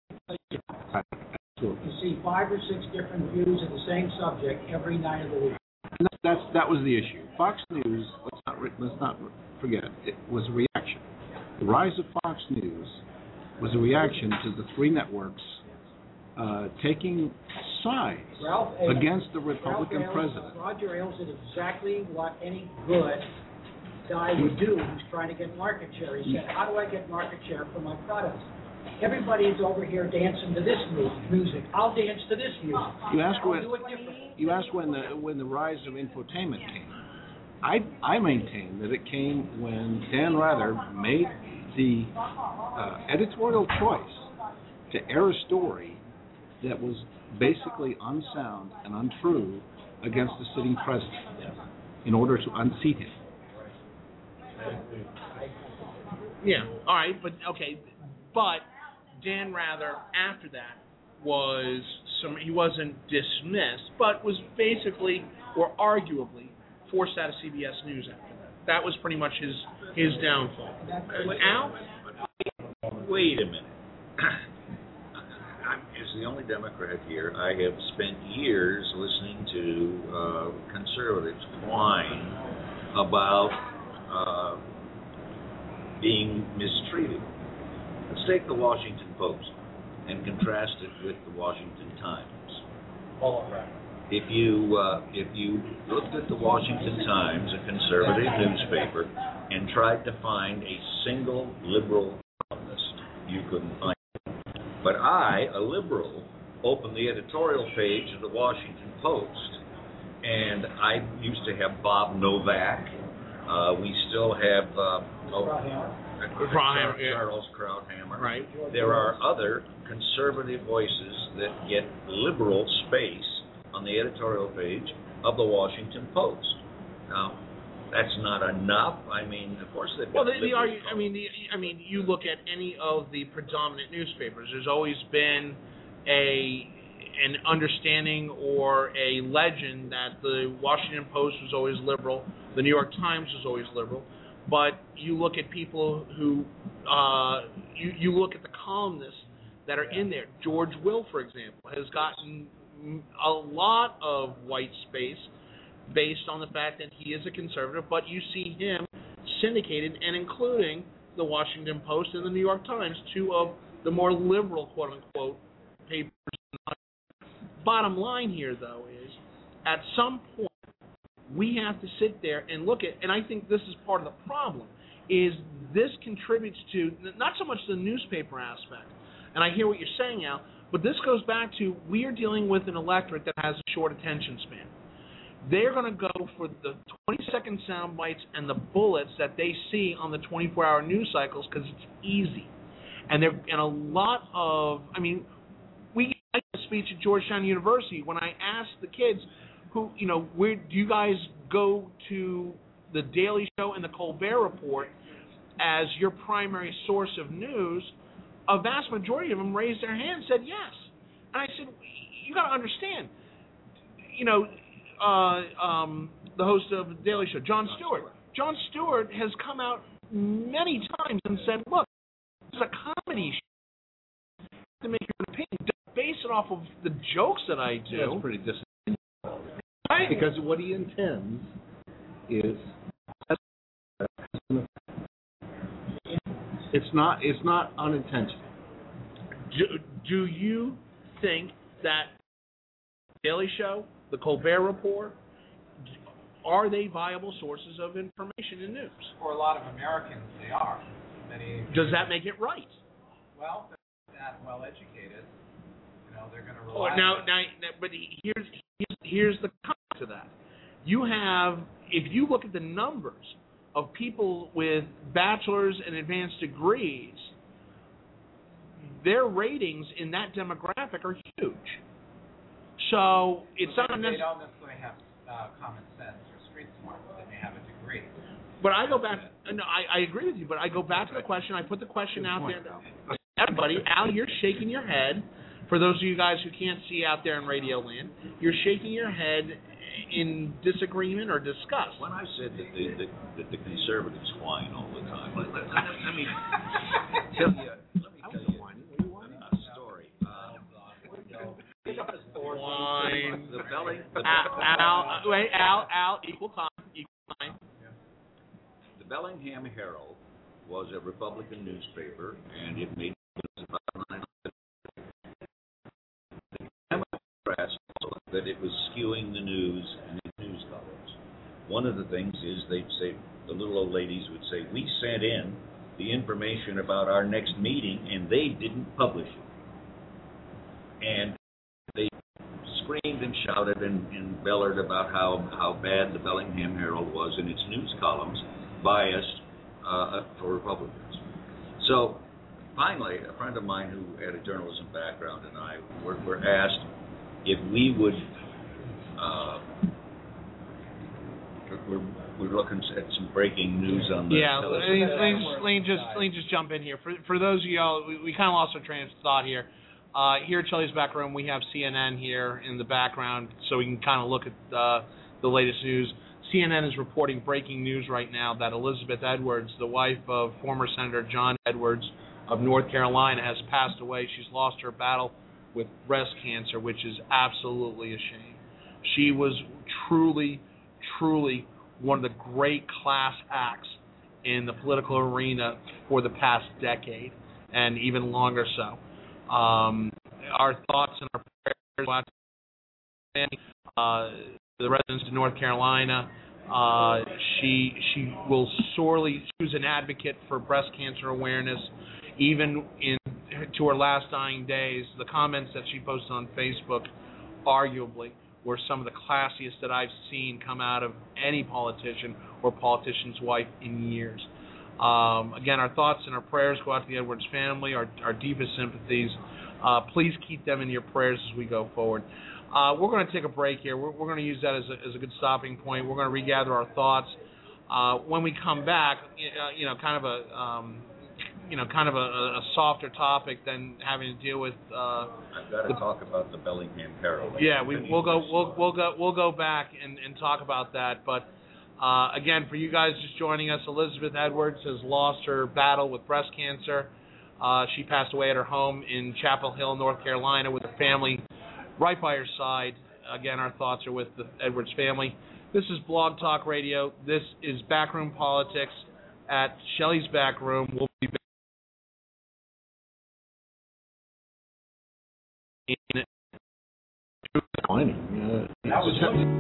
to you see five or six different views of the same subject every night of the week. And that, that's that was the issue. Fox News. Let's not let's not forget it was a reaction. The rise of Fox News was a reaction to the three networks uh, taking sides Ralph Ailes, against the Republican Ralph Ailes, president. Roger Ailes did exactly what any good guy would do who's trying to get market share. He said, "How do I get market share for my products? Everybody's over here dancing to this music. I'll dance to this music. You ask I'll when do it differently." you ask when the when the rise of infotainment came. I I maintain that it came when Dan Rather made the uh, editorial choice to air a story that was basically unsound and untrue against the sitting president in order to unseat him. Yeah. All right. But okay. But Dan Rather, after that, was some. He wasn't dismissed, but was basically, or arguably, forced out of C B S News after that. That was pretty much his his downfall. Uh, Al? Wait a minute. I'm, as the only Democrat here, I have spent years listening to uh, conservatives whine about uh, being mistreated. Let's take the Washington Post and contrast it with the Washington Times. Holograph. if you uh, if you looked at the Washington Times, a conservative newspaper, and tried to find a single liberal columnist, you couldn't find it. But I, a liberal, opened the editorial page of the Washington Post, and I used to have Bob Novak. Uh, we still have uh, oh, Krauthammer, yeah. Charles Krauthammer. Right. There are other conservative voices that get liberal space on the editorial page of the Washington Post. Now, that's not enough. I mean, of course they've got Well, the, the liberal argue, I mean, the, I mean, you look at any of the predominant newspapers. There's always been a an understanding or a legend that the Washington Post was always liberal, the New York Times was always liberal. But you look at people who, uh, you you look at the columnists that are in there. George Will, for example, has gotten a lot of white space based on the fact that he is a conservative, but you see him syndicated and including the Washington Post and the New York Times, two of the more liberal, quote-unquote, papers. Bottom line here, though, is at some point we have to sit there and look at, and I think this is part of the problem, is this contributes to not so much the newspaper aspect, and I hear what you're saying, Al, but this goes back to we are dealing with an electorate that has a short attention span. They're going to go for the twenty-second sound bites and the bullets that they see on the twenty-four hour news cycles because it's easy. And there, and a lot of, I mean, we had a speech at Georgetown University when I asked the kids, who, you know, where do you guys go to the Daily Show and the Colbert Report as your primary source of news? A vast majority of them raised their hand and said yes. And I said, you got to understand, you know, uh, um, the host of the Daily Show, Jon Stewart. Jon Stewart has come out many times and said, look, this is a comedy show. You have to make your own opinion. Don't base it off of the jokes that I do. That's pretty disappointing. Right? Because what he intends is it's not it's not unintentional. Do, do you think that Daily Show, the Colbert Report, are they viable sources of information and news? For a lot of Americans, they are. Many. Does that make it right? Well, they're not well educated. You know, they're going to Oh, rely. now, on now, but here's here's, here's the con to that. You have, if you look at the numbers of people with bachelor's and advanced degrees, their ratings in that demographic are huge. So it's But not they necessarily. don't necessarily have uh, common sense or street smart. They may have a degree. But I go back. No, I, I agree with you. But I go back to the question. I put the question out there. Everybody, Al, you're shaking your head. For those of you guys who can't see out there in Radio Land, you're shaking your head in disagreement or disgust. When I said that the, that, that the conservatives whine all the time, let, let, let, let me tell you, let me tell you a story. Uh, Whine. The belly, the, Al, Al, wait, Al, Al, equal time, equal time. the Bellingham Herald was a Republican newspaper, and it made about nine hundred. The Democrats thought that it was skewing the news and the news columns. One of the things is they'd say, the little old ladies would say, we sent in the information about our next meeting, and they didn't publish it. And they screamed and shouted and, and bellered about how, how bad the Bellingham Herald was in its news columns, biased uh, for Republicans. So finally, a friend of mine who had a journalism background and I were, were asked if we would, uh, we're, we're looking at some breaking news on the Yeah, let television. me, let me just, let me just let me just jump in here. For for those of y'all, we, we kind of lost our train of thought here. Uh, here at Charlie's Back Room, we have C N N here in the background, so we can kind of look at uh, the latest news. C N N is reporting breaking news right now that Elizabeth Edwards, the wife of former Senator John Edwards of North Carolina, has passed away. She's lost her battle with breast cancer, which is absolutely a shame. She was truly, truly one of the great class acts in the political arena for the past decade, and even longer so. Um, our thoughts and our prayers go out family, uh, the residents of North Carolina. Uh, she she will sorely. She was an advocate for breast cancer awareness, even in to her last dying days. The comments that she posted on Facebook, arguably, were some of the classiest that I've seen come out of any politician or politician's wife in years. Um, again, our thoughts and our prayers go out to the Edwards family, our, our deepest sympathies. Uh, please keep them in your prayers as we go forward. Uh, we're going to take a break here. We're, we're going to use that as a, as a good stopping point. We're going to regather our thoughts. Uh, when we come back, you know, kind of a, um, you know, kind of a, a softer topic than having to deal with. Uh, I've got to talk about the Bellingham Herald. Yeah, we, we'll go, we'll, we'll go, we'll go back and, and talk about that. But uh, again, for you guys just joining us, Elizabeth Edwards has lost her battle with breast cancer. Uh, she passed away at her home in Chapel Hill, North Carolina, with her family right by her side. Again, our thoughts are with the Edwards family. This is Blog Talk Radio. This is Backroom Politics at Shelley's Back Room. We'll be back in Declining. Uh, that was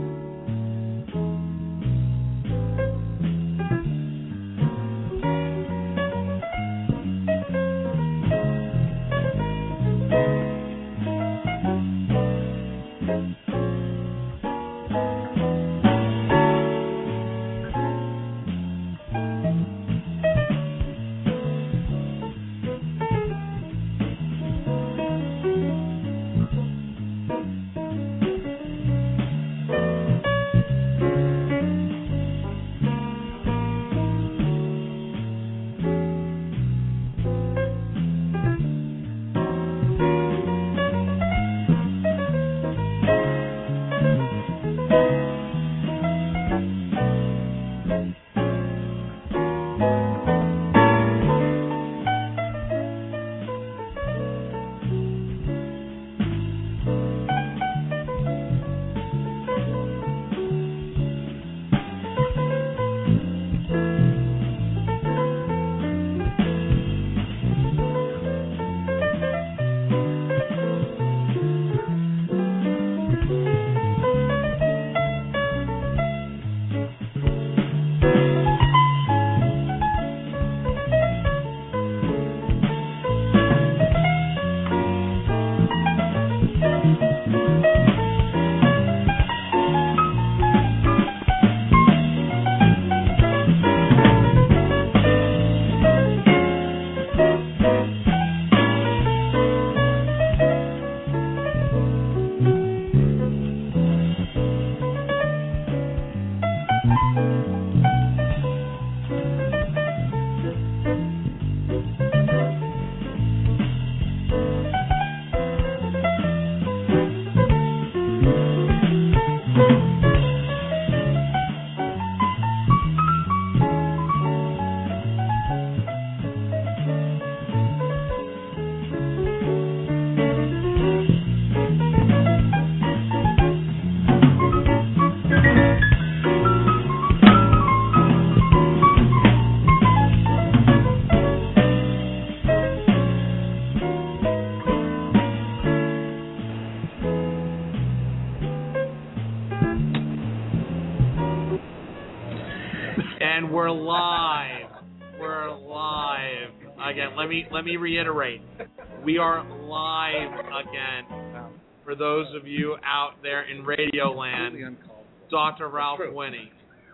We're live. We're live again. Let me let me reiterate. We are live again. For those of you out there in Radio Land, Doctor Ralph Winnie,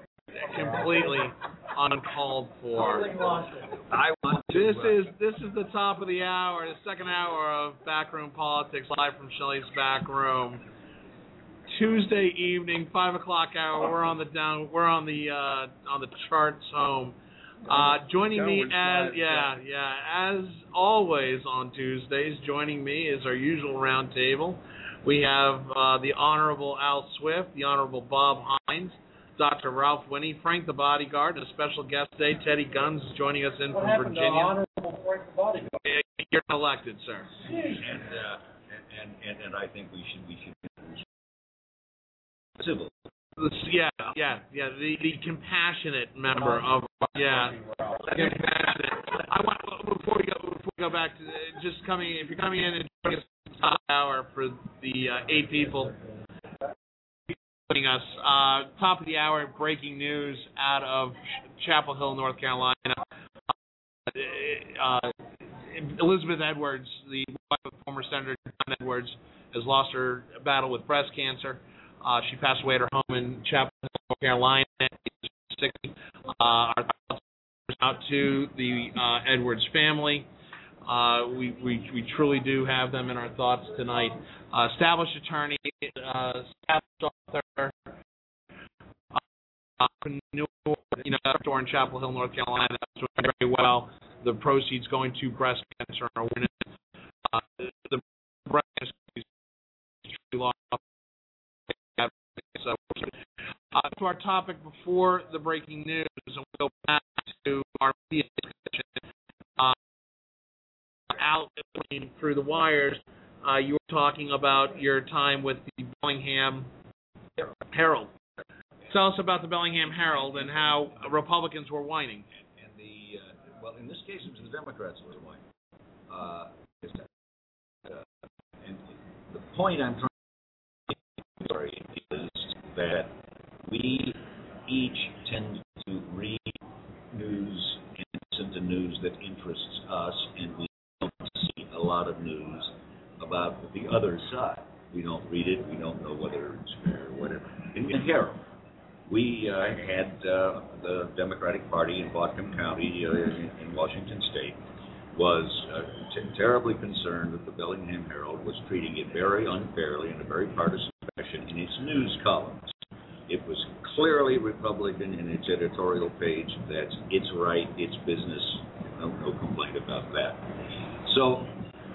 completely uncalled for. I want to, This uh, is this is the top of the hour, the second hour of Backroom Politics, live from Shelley's Back Room. Tuesday evening, five o'clock hour. We're on the down. We're on the uh, on the charts home. Uh, joining me as yeah yeah as always on Tuesdays. Joining me is our usual round table. We have uh, the Honorable Al Swift, the Honorable Bob Hines, Doctor Ralph Winnie, Frank the Bodyguard, a special guest today. Teddy Guns is joining us in What from happened Virginia. to Honorable Frank the Bodyguard? You're elected, sir. and, uh, and, and and I think we should we should be civil. Yeah, yeah, yeah. The the compassionate member of yeah, compassionate. I want before we go before we go back to just coming. If you're coming in and joining us top hour for the uh, eight people joining us. Uh, top of the hour, breaking news out of Chapel Hill, North Carolina. Uh, Elizabeth Edwards, the wife of former Senator John Edwards, has lost her battle with breast cancer. Uh, she passed away at her home in Chapel Hill, North Carolina. Uh, our thoughts out to the uh, Edwards family. Uh, we, we we truly do have them in our thoughts tonight. Uh, established attorney, uh, established author, uh, entrepreneur, you know, store in Chapel Hill, North Carolina. That's doing very well. The proceeds going to breast cancer awareness. Uh, the breast cancer is truly lost. So, uh, to our topic before the breaking news, and we'll go back to our media discussion. Uh, out through the wires, uh, you were talking about your time with the Bellingham Herald. Tell us about the Bellingham Herald and how Republicans were whining. And, and the uh, well, in this case, it was the Democrats who were whining. Uh, uh, and the point I'm trying to make is that we each tend to read news and listen to news that interests us, and we don't see a lot of news about the other side. We don't read it. We don't know whether it's fair or whatever. In the Herald, we uh, had uh, the Democratic Party in Whatcom County uh, in, in Washington State was uh, t- terribly concerned that the Bellingham Herald was treating it very unfairly in a very partisan fashion in its news columns. It was clearly Republican in its editorial page. That's its right, its business. No, no complaint about that. So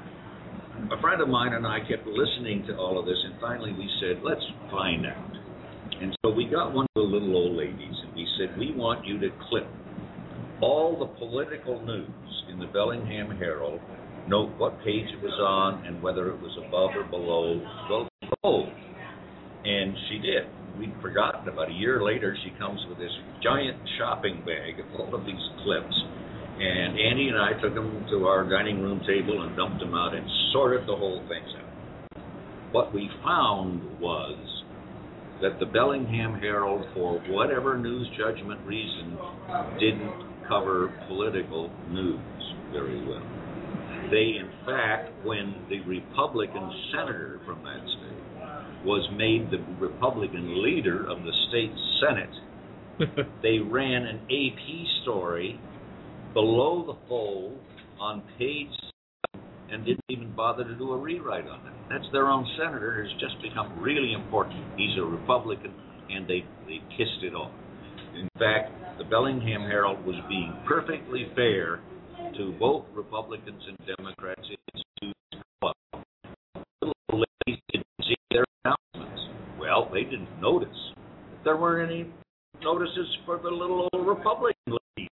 a friend of mine and I kept listening to all of this, and finally we said, let's find out. And so we got one of the little old ladies, and we said, we want you to clip all the political news in the Bellingham Herald, note what page it was on, and whether it was above or below, both bold. And she did. We'd forgotten. About a year later, she comes with this giant shopping bag of all of these clips. And Andy and I took them to our dining room table and dumped them out and sorted the whole thing out. What we found was that the Bellingham Herald, for whatever news judgment reason, didn't cover political news very well. They, in fact, when the Republican senator from that state was made the Republican leader of the state Senate, they ran an A P story below the fold on page seven and didn't even bother to do a rewrite on it. That's their own senator. Has just become really important. He's a Republican, and they, they kissed it off. In fact, the Bellingham Herald was being perfectly fair to both Republicans and Democrats in its news club. The little ladies didn't see their announcements. Well, they didn't notice that there weren't any notices for the little old Republican ladies.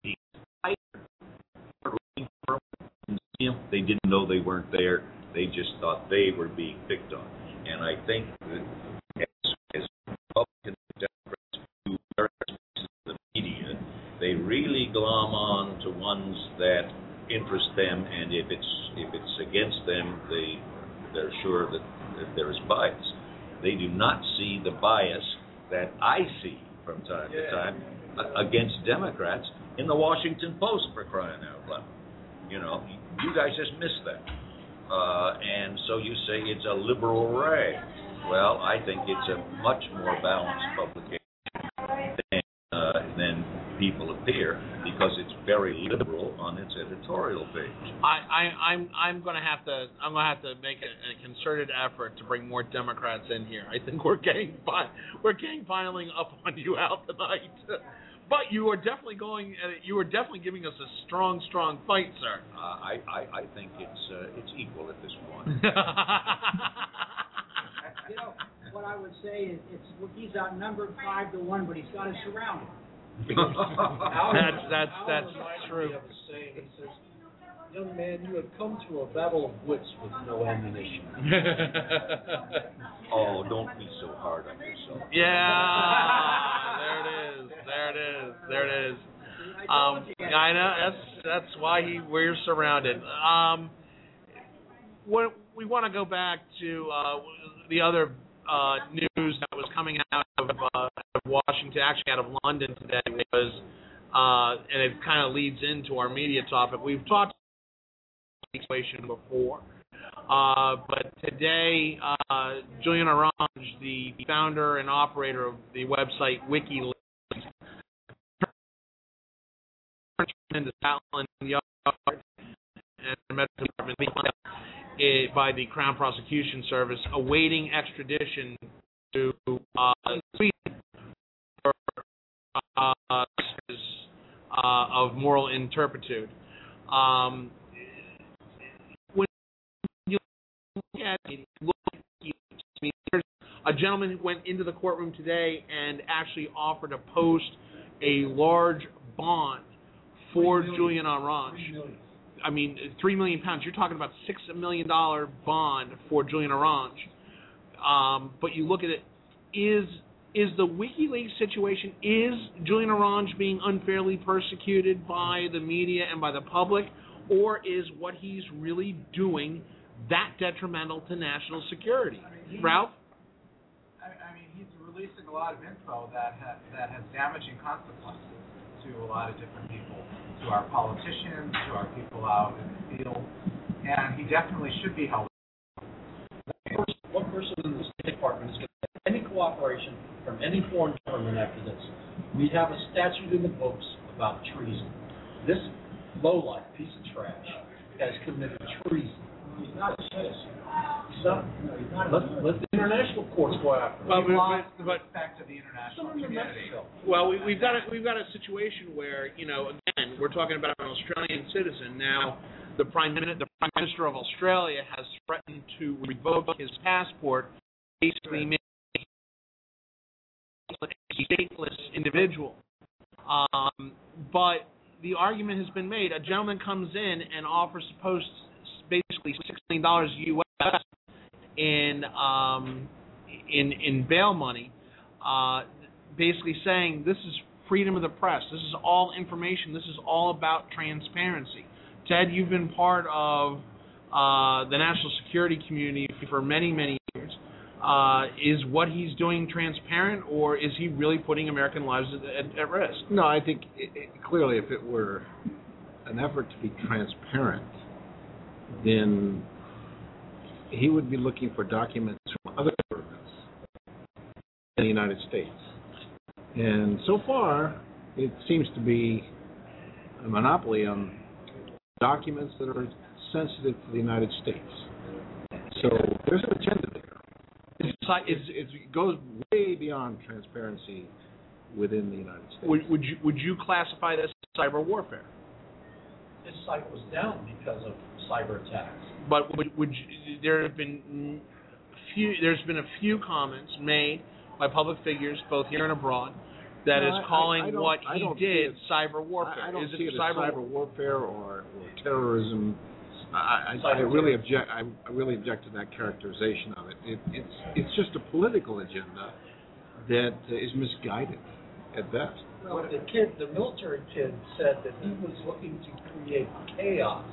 They didn't know they weren't there. They just thought they were being picked on. And I think that as, as Republicans and Democrats do various pieces of the media, they really glom on to ones that interest them, and if it's if it's against them, they they're sure that, that there is bias. They do not see the bias that I see from time yeah. to time uh, against Democrats in the Washington Post, for crying out loud. You know, you guys just missed that. Uh, and so you say it's a liberal rag. Well, I think it's a much more balanced publication than, uh, than people appear, because it's very liberal on its editorial page. I, I, I'm I'm going to have to I'm going to have to make a, a concerted effort to bring more Democrats in here. I think we're gang we're gang piling up on you out tonight. But you are definitely going. Uh, you are definitely giving us a strong, strong fight, sir. Uh, I, I, I think it's uh, it's equal at this point. You know, what I would say is, it's he's outnumbered five to one, but he's got us surrounded. that's that's that's true. Of a saying, he says, "Young man, you have come to a battle of wits with no ammunition." Oh, don't be so hard on yourself. Yeah, there it is. There it is. There it is. Um, I know that's that's why he we're surrounded. Um, what we want to go back to uh, the other uh, news that was coming out of, uh, out of Washington, actually out of London today, was, uh, and it kind of leads into our media topic. We've talked about the situation before, uh, but today, uh, Julian Assange, the founder and operator of the website WikiLeaks, into Scotland Yard and the Medical Department by the Crown Prosecution Service, awaiting extradition to uh, Sweden for uh, uh, of moral inturpitude. Um, when you look at it, look, I mean, there's a gentleman who went into the courtroom today and actually offered to post a large bond for Julian Assange. I mean, three million pounds. You're talking about six million dollar bond for Julian Assange. Um, but you look at it, is is the WikiLeaks situation, is Julian Assange being unfairly persecuted by the media and by the public, or is what he's really doing that detrimental to national security? I mean, Ralph? I, I mean, he's releasing a lot of info that ha- that has damaging consequences to a lot of different people, to our politicians, to our people out in the field, and he definitely should be held. One person in the State Department is going to have any cooperation from any foreign government after this. We have a statute in the books about treason. This lowlife piece of trash has committed treason. He's not a citizen. He's not. No, he's not a Let, citizen. let the international courts go after him. Well, He but- lost the but- respect of the international Someone in community. Mexico. Well, we, we've got a, we've got a situation where, you know, again, we're talking about an Australian citizen. Now, the prime minister, the prime minister of Australia has threatened to revoke his passport, basically making him a stateless individual. Um, but the argument has been made: a gentleman comes in and offers to post basically six million dollars U S in um, in in bail money. Uh, basically saying this is freedom of the press. This is all information. This is all about transparency. Ted, you've been part of uh, the national security community for many, many years. Uh, is what he's doing transparent, or is he really putting American lives at, at, at risk? No, I think it, it, clearly if it were an effort to be transparent, then he would be looking for documents from other governments in the United States. And so far, it seems to be a monopoly on documents that are sensitive to the United States. So there's an agenda there. It's, it's, it's, it goes way beyond transparency within the United States. Would, would you would you classify this as cyber warfare? His site was down because of cyber attacks. But would, would you, there have been few? There's been a few comments made by public figures, both here and abroad, that No, is I- calling I don't- what I he don't did see it- cyber warfare. I, I don't is see it it cyber, as cyber warfare or, or terrorism. I, I, I Cyber really terrorism. object. I, I really object to that characterization of it. it it's it's just a political agenda that uh, is misguided at best. Well, the kid, the military kid, said that he was looking to create chaos.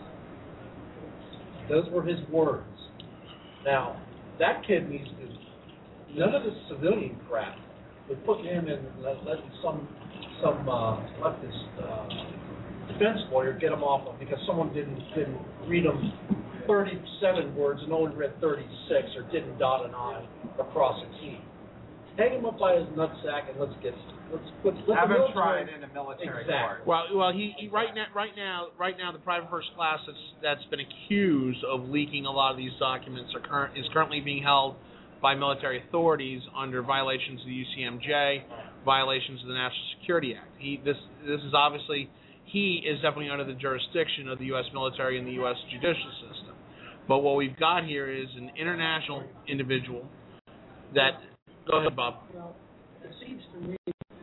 Those were his words. Now, that kid needs to. None of the civilian crap would put him in, let, let some some uh, leftist uh, defense lawyer get him off of because someone didn't didn't read him thirty-seven words and only read thirty-six, or didn't dot an I or cross a T. Hang him up by his nutsack and let's get let's put let the Haven't military- tried in a military Exactly. court. Well, well, he, he right now, right now, right now, the private first class that's that's been accused of leaking a lot of these documents are current is currently being held by military authorities under violations of the U C M J, violations of the National Security Act. He this this is obviously he is definitely under the jurisdiction of the U S military and the U S judicial system. But what we've got here is an international individual that. Go ahead, Bob. Well, it seems to me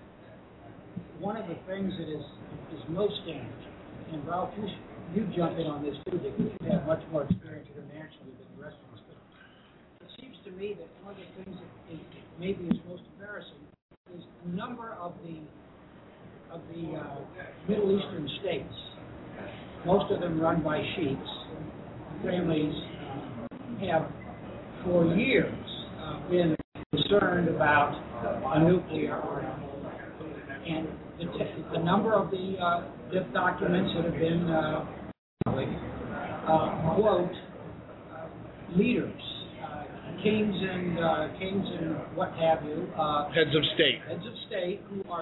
one of the things that is is most damaging, and Ralph, you, should, you jump in on this too, because you have much more experience internationally than the rest of us. But it seems to me that one of the things that is, maybe is most embarrassing is the number of the of the uh, Middle Eastern states. Most of them run by sheiks. Families uh, have for years uh, been concerned about a nuclear arm. And the, t- the number of the, uh, the documents that have been, uh, uh, quote, uh, leaders, uh, kings and, uh, kings and what have you, uh, Heads of state. heads of state who are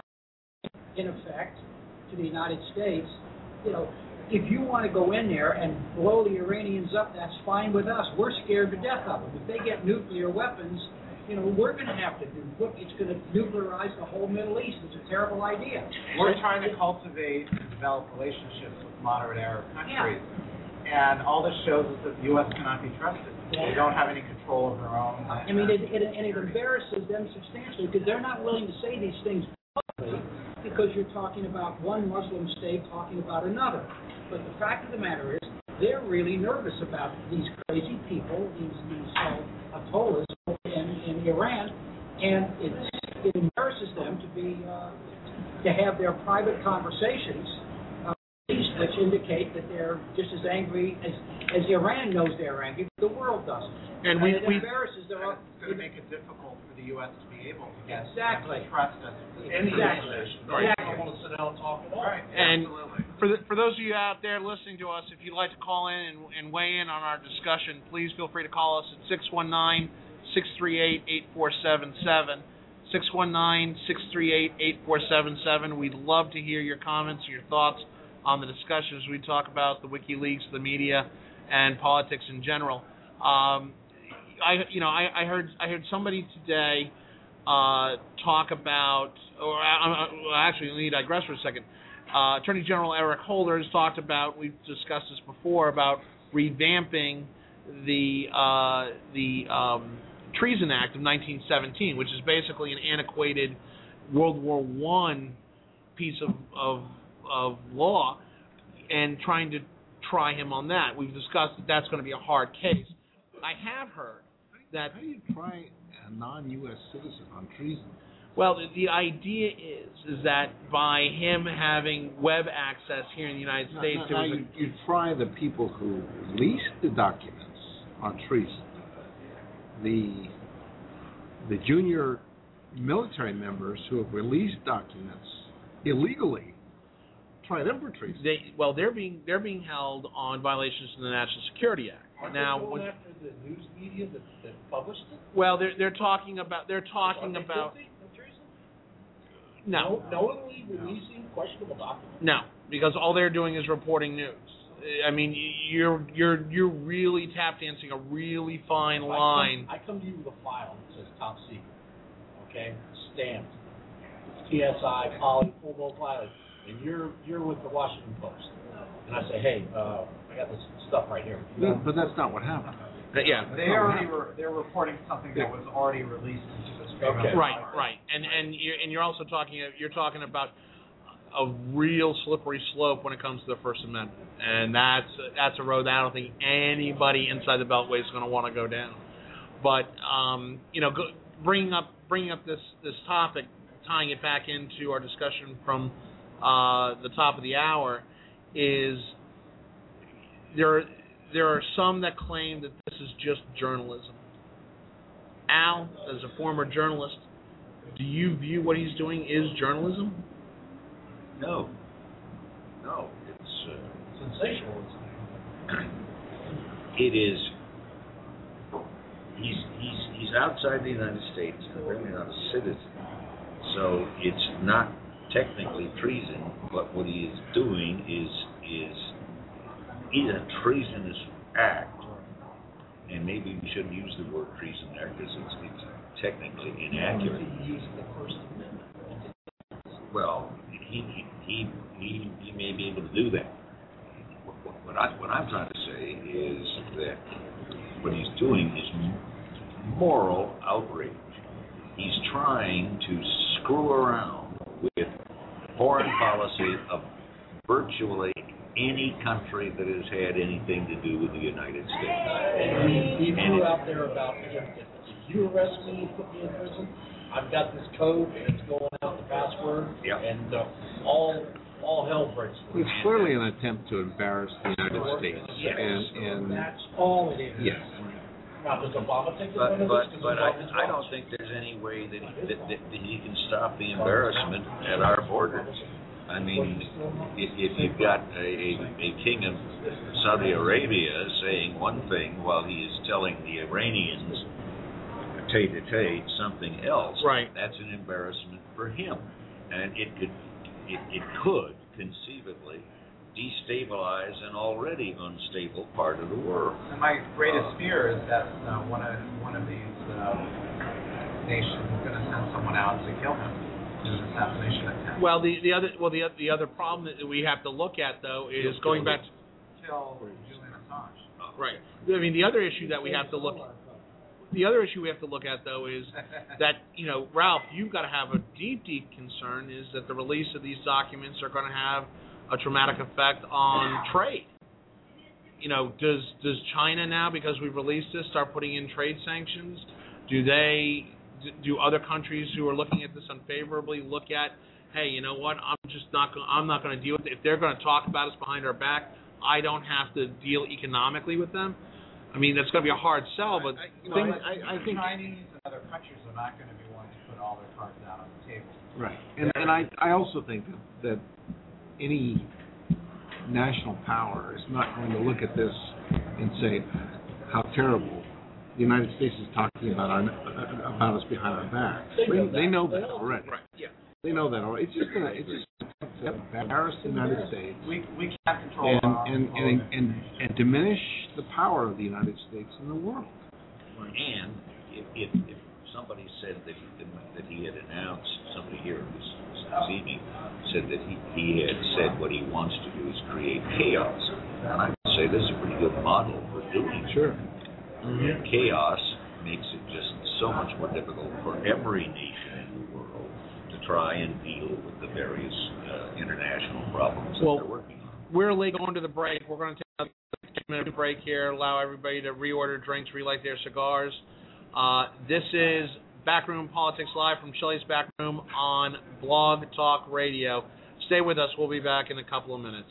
in effect to the United States. You know, if you want to go in there and blow the Iranians up, that's fine with us. We're scared to death of them. If they get nuclear weapons, you know, we're going to have to do, look, it's going to nuclearize the whole Middle East. It's a terrible idea. We're trying to cultivate and develop relationships with moderate Arab countries, and all this shows is that the U S cannot be trusted. Yeah. They don't have any control of their own. I mean, it, it, and it embarrasses them substantially because they're not willing to say these things publicly because you're talking about one Muslim state talking about another. But the fact of the matter is, they're really nervous about these crazy people, these, these uh, Ayatollahs in, in Iran, and it's, it embarrasses them to be uh, to have their private conversations, uh, which indicate that they're just as angry as, as Iran knows they're angry, but the world doesn't. And we, it we embarrasses their own. It's going to make it difficult for the U S to be able to get Exactly. to trust us. Any Exactly. conversation. Right. I don't want to sit down and talk at all. Right. And Absolutely. for the, for those of you out there listening to us, if you'd like to call in and, and weigh in on our discussion, please feel free to call us at six one nine, six three eight, eight four seven seven. six one nine, six three eight, eight four seven seven. We'd love to hear your comments, your thoughts on the discussions we talk about, the WikiLeaks, the media, and politics in general. Um, I, you know, I, I heard I heard somebody today uh, talk about, or uh, actually, let me digress for a second. Uh, Attorney General Eric Holder has talked about, we've discussed this before, about revamping the uh, the um, Treason Act of nineteen seventeen, which is basically an antiquated World War One piece of, of of law, and trying to try him on that. We've discussed that that's going to be a hard case. I have heard that. How do you try a non-U S citizen on treason? Well, the, the idea is is that by him having web access here in the United No, States, no, there now was you, you try the people who released the documents on treason. The the junior military members who have released documents illegally. Try them for a, treason. they well they're being they're being held on violations of the National Security Act. Aren't Now, they going when, after the news media that, that published it? well, they're they're talking about they're talking Are they about guilty of treason? no. Knowingly releasing questionable documents? No, because all they're doing is reporting news. I mean, you're you're you're really tap dancing a really fine If line. I come, I come to you with a file that says top secret, okay, stamped, T S I, poly, full blown pilot, and you're you're with the Washington Post, and I say, hey, uh, I got this stuff right here. But, but that's not what happened. But yeah, They already were, they're reporting something that was already released into the stream. Okay. right, right, and and you're and you're also talking you're talking about a real slippery slope when it comes to the First Amendment, and that's that's a road that I don't think anybody inside the Beltway is going to want to go down. But um, you know, go, bringing up bringing up this this topic, tying it back into our discussion from uh, the top of the hour, is there there are some that claim that this is just journalism. Al, as a former journalist, do you view what he's doing is journalism? No. No, it's, uh, Sensationalism. it is, he's, he's, he's outside the United States and really not a citizen. So it's not technically treason, but what he is doing is, is, is a treasonous act. And maybe we shouldn't use the word treason there because it's, it's technically inaccurate. Using the First Amendment. Well, he, he, he, he, he may be able to do that. What, what, I, what I'm trying to say is that what he's doing is moral outrage. He's trying to screw around with foreign policy of virtually any country that has had anything to do with the United States. And he, he threw out there about, if, if you arrest me and put me in prison, I've got this code and it's going out, the password, Yep. and uh, all all hell breaks loose. It's clearly an attempt to embarrass the United States. Yes. And, and That's all it is. yes. Now, does Obama take But, advantage of but, this? 'Cause but I, Obama's I don't watch. think there's there's any way that he, that, that, that he can stop the embarrassment at our borders. I mean, if, if you've got a, a, a king of Saudi Arabia saying one thing while he is telling the Iranians tete-a-tete something else, right, that's an embarrassment for him. And it could, it, it could conceivably destabilize an already unstable part of the world. And my greatest uh, fear is that uh, one of one of these uh, nations is going to send someone out to kill him in an assassination attempt. Well, the the other well the the other problem that we have to look at though is Kill going back to kill Julian Assange. Right. I mean, the other issue that we have to look the other issue we have to look at though is that, you know, Ralph, you've got to have a deep, deep concern is that the release of these documents are going to have a traumatic effect on trade. You know, does does China now, because we've released this, start putting in trade sanctions? Do they do other countries who are looking at this unfavorably look at, hey, you know what? I'm just not going. I'm not going to deal with it. If they're going to talk about us behind our back, I don't have to deal economically with them. I mean, that's going to be a hard sell, but I, you know, things, I, I think Chinese and other countries are not going to be willing to put all their cards out on the table. Right, and and I I also think that, that any national power is not going to look at this and say how terrible the United States is talking about our about us behind our back. They know that, they know that already. Right. Yeah. They know that already. It's just gonna it's just gonna embarrass the United States. We we can't control and our and, and, and and diminish the power of the United States in the world. And if, if, if somebody said that he, that he had announced, somebody here this, this evening said that he, he had said what he wants to do is create chaos, and I would say this is a pretty good model for doing it. Sure. Mm-hmm. Chaos makes it just so much more difficult for every nation in the world to try and deal with the various uh, international problems that well, they're working on. We're late going to the break. We're going to take a ten-minute break here, allow everybody to reorder drinks, relight their cigars. Uh, this is Backroom Politics Live from Shelley's Backroom on Blog Talk Radio. Stay with us. We'll be back in a couple of minutes.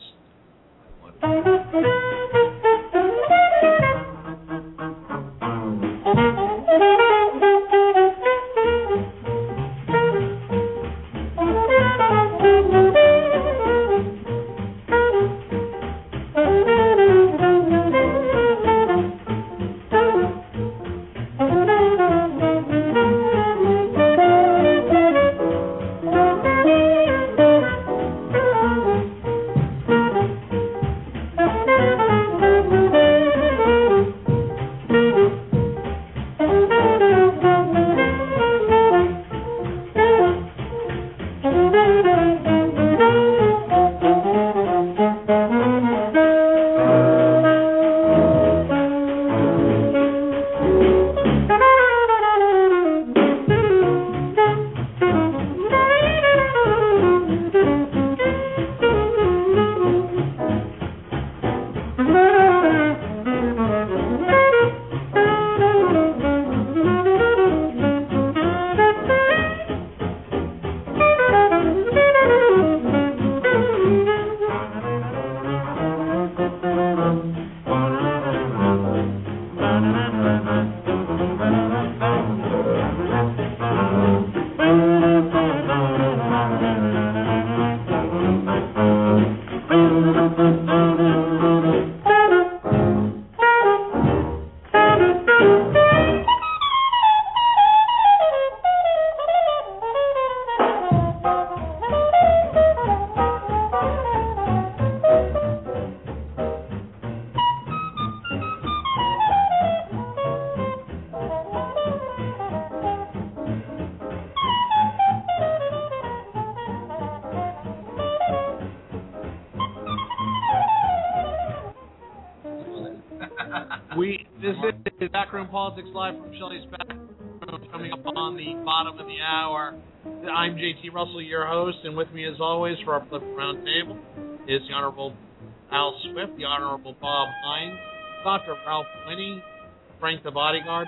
We this is Backroom Politics Live from Shelley's Backroom, coming up on the bottom of the hour. I'm J T Russell, your host, and with me as always for our Flip Round Table is the Honorable Al Swift, the Honorable Bob Hines, Doctor Ralph Winnie, Frank the Bodyguard.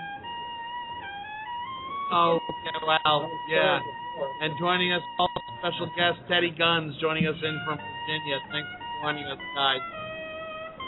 Oh, okay, well, yeah. And joining us, also special guest Teddy Guns, joining us in from Virginia. Thanks for joining us, guys.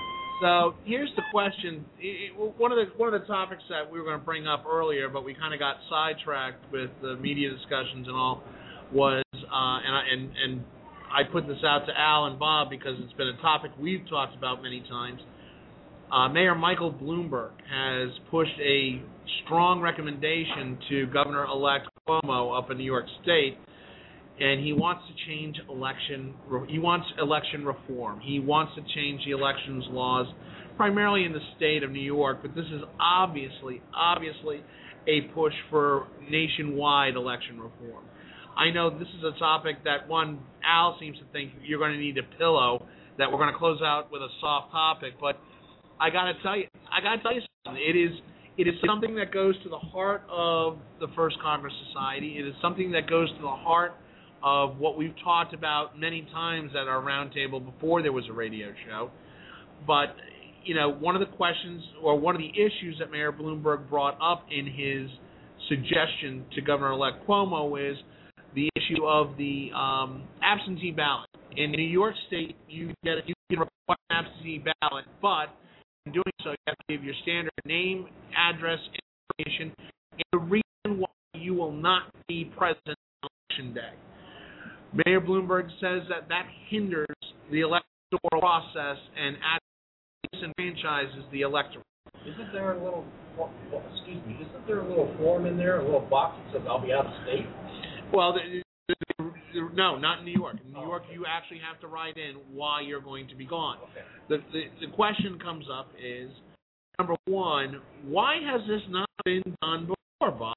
So here's the question. It- it- One of the one of the topics that we were going to bring up earlier, but we kind of got sidetracked with the media discussions and all, was uh, and I and and I put this out to Al and Bob because it's been a topic we've talked about many times. Uh, Mayor Michael Bloomberg has pushed a strong recommendation to Governor-elect Cuomo up in New York State, and he wants to change election. He wants election reform. He wants to change the elections laws, primarily in the state of New York. But this is obviously, obviously, a push for nationwide election reform. I know this is a topic that one Al seems to think you're going to need a pillow. That we're going to close out with a soft topic, but I got to tell you, I got to tell you something. It is. It is something that goes to the heart of the First Congress Society. It is something that goes to the heart of what we've talked about many times at our roundtable before there was a radio show. But, you know, one of the questions or one of the issues that Mayor Bloomberg brought up in his suggestion to Governor-elect Cuomo is the issue of the um, absentee ballot. In New York State, you get you can require an absentee ballot, but in doing so, you have to give your standard name, address, information, and the reason why you will not be present on election day. Mayor Bloomberg says that that hinders the electoral process and disenfranchises the electorate. Isn't there a little, well, excuse me, isn't there a little form in there, a little box that says I'll be out of state? Well, the, the, the, no, not in New York. In New oh, York, okay. You actually have to write in why you're going to be gone. Okay. The, the the question comes up is, number one, why has this not been done before, Bob?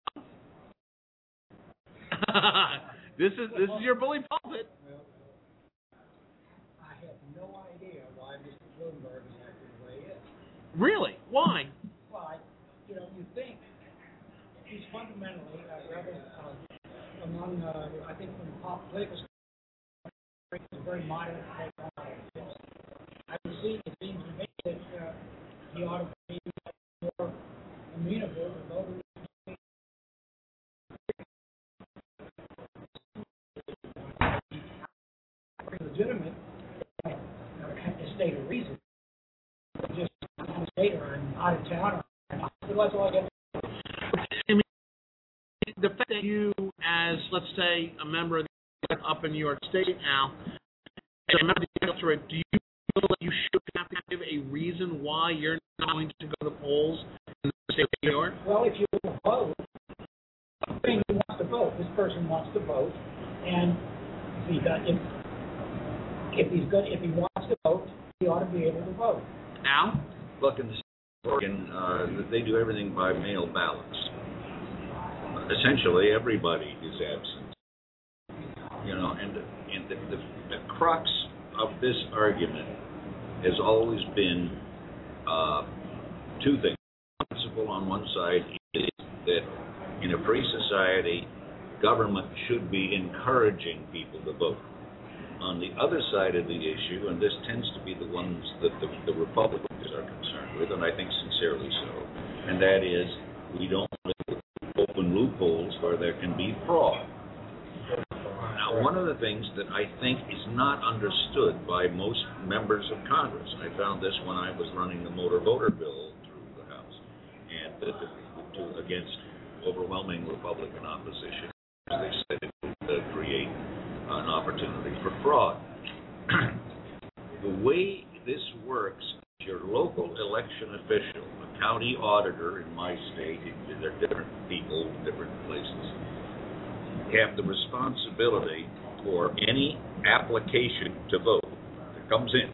This is this is your bully pulpit. Well, I have no idea why Mister Bloomberg is acting the way he is. Really? Why? Well, I, you know, you think he's fundamentally a rebel uh, among, uh, I think, from the pop political standpoint, he's very moderate. I would see it seems to me that uh, he ought to be more amenable to voters. Legitimate, uh, state of reason. Just out of state or I'm out of town. Or, that's all I get. I mean, the fact that you, as let's say, a member of the up in New York State now, as a member of the electorate, do you feel that you should have to give a reason why you're not going to go to the polls in the state of New York? Well, if you vote, I think he wants to vote. This person wants to vote, and if he does, if If he's good, if he wants to vote, he ought to be able to vote. Now, look, in the state of Oregon, uh, they do everything by mail ballots. Essentially, everybody is absent. You know, and and the, the, the crux of this argument has always been uh, two things. The principle on one side is that in a free society, government should be encouraging people to vote. On the other side of the issue, and this tends to be the ones that the, the Republicans are concerned with, and I think sincerely so, and that is we don't open loopholes where there can be fraud. Now, one of the things that I think is not understood by most members of Congress, and I found this when I was running the motor voter bill through the House, and the, the, to, against overwhelming Republican opposition, they said it would uh, create an opportunity for fraud. The way this works, your local election official, a county auditor in my state, there are different people, different places, have the responsibility for any application to vote that comes in.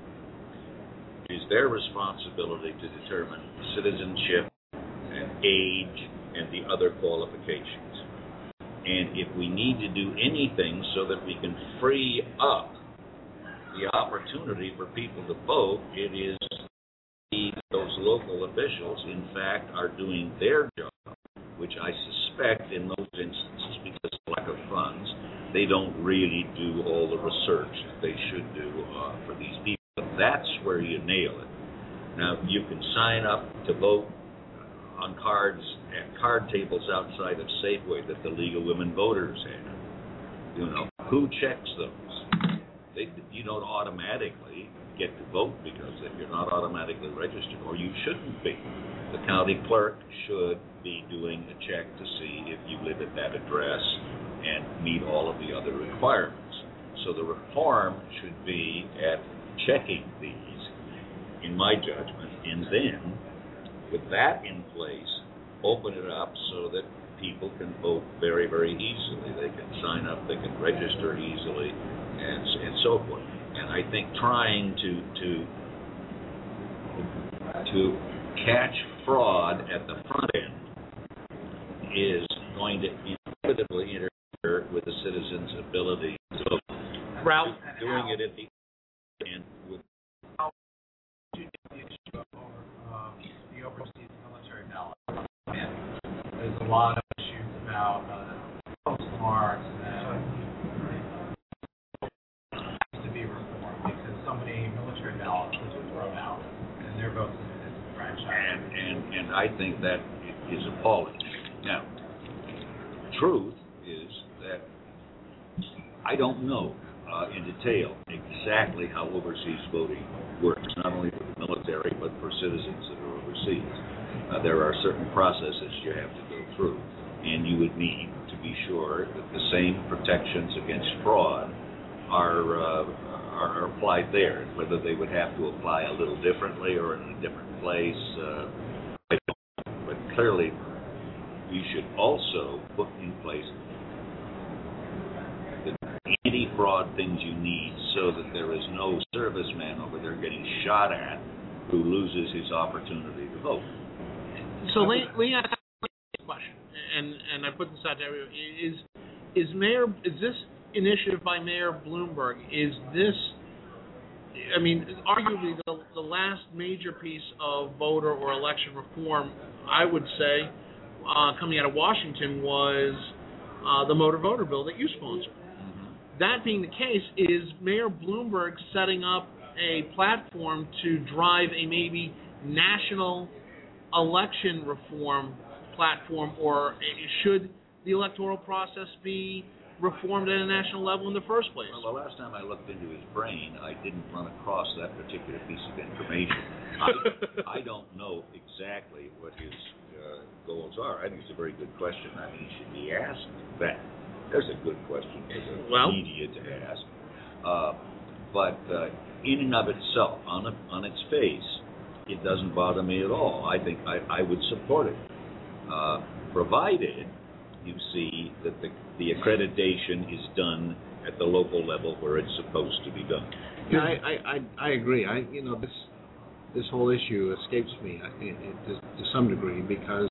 It is their responsibility to determine citizenship and age and the other qualifications. And if we need to do anything so that we can free up the opportunity for people to vote, it is those local officials, in fact, are doing their job, which I suspect in those instances, because of lack of funds, they don't really do all the research that they should do uh, for these people. But that's where you nail it. Now, you can sign up to vote on cards at card tables outside of Safeway that the League of Women Voters have. You know, who checks those? They, you don't automatically get to vote, because if you're not automatically registered, or you shouldn't be, the county clerk should be doing a check to see if you live at that address and meet all of the other requirements. So the reform should be at checking these, in my judgment, and then, with that in place, open it up so that people can vote very, very easily. They can sign up, they can register easily, and and so forth. And I think trying to to to catch fraud at the front end is going to inevitably interfere with the citizens' ability to vote. Ralph? Doing it at the end with the issue of uh, the overseas military ballot. And there's a lot of issues about uh, postmarks and needs to be reformed because so many military ballots have been thrown out and their votes are disenfranchised. And, and, and I think that is appalling. Now, truth is that I don't know uh, in detail exactly how overseas voting works, not only for the military but for citizens that are overseas. Uh, there are certain processes you have to go through, and you would need to be sure that the same protections against fraud are uh, are applied there. Whether they would have to apply a little differently or in a different place, uh, I don't know. But clearly, we should also put in place the anti-fraud things you need so that there is no serviceman over there getting shot at who loses his opportunity to vote. So let, let me ask you a question, and and I put this out there. Is is Mayor is this initiative by Mayor Bloomberg? Is this, I mean, arguably the the last major piece of voter or election reform, I would say, uh, coming out of Washington was uh, the motor voter bill that you sponsored. Mm-hmm. That being the case, is Mayor Bloomberg setting up a platform to drive a maybe national election reform platform, or should the electoral process be reformed at a national level in the first place? Well, the last time I looked into his brain, I didn't run across that particular piece of information. I, I don't know exactly what his uh, goals are. I think it's a very good question. I mean, he should be asked that. There's a good question for the well, media to ask. Uh, but uh, in and of itself, on, a, on its face, it doesn't bother me at all. I think I, I would support it, uh, provided you see that the, the accreditation is done at the local level where it's supposed to be done. Yeah, I, I, I, I agree. I, you know, this this whole issue escapes me I, it, it, to, to some degree because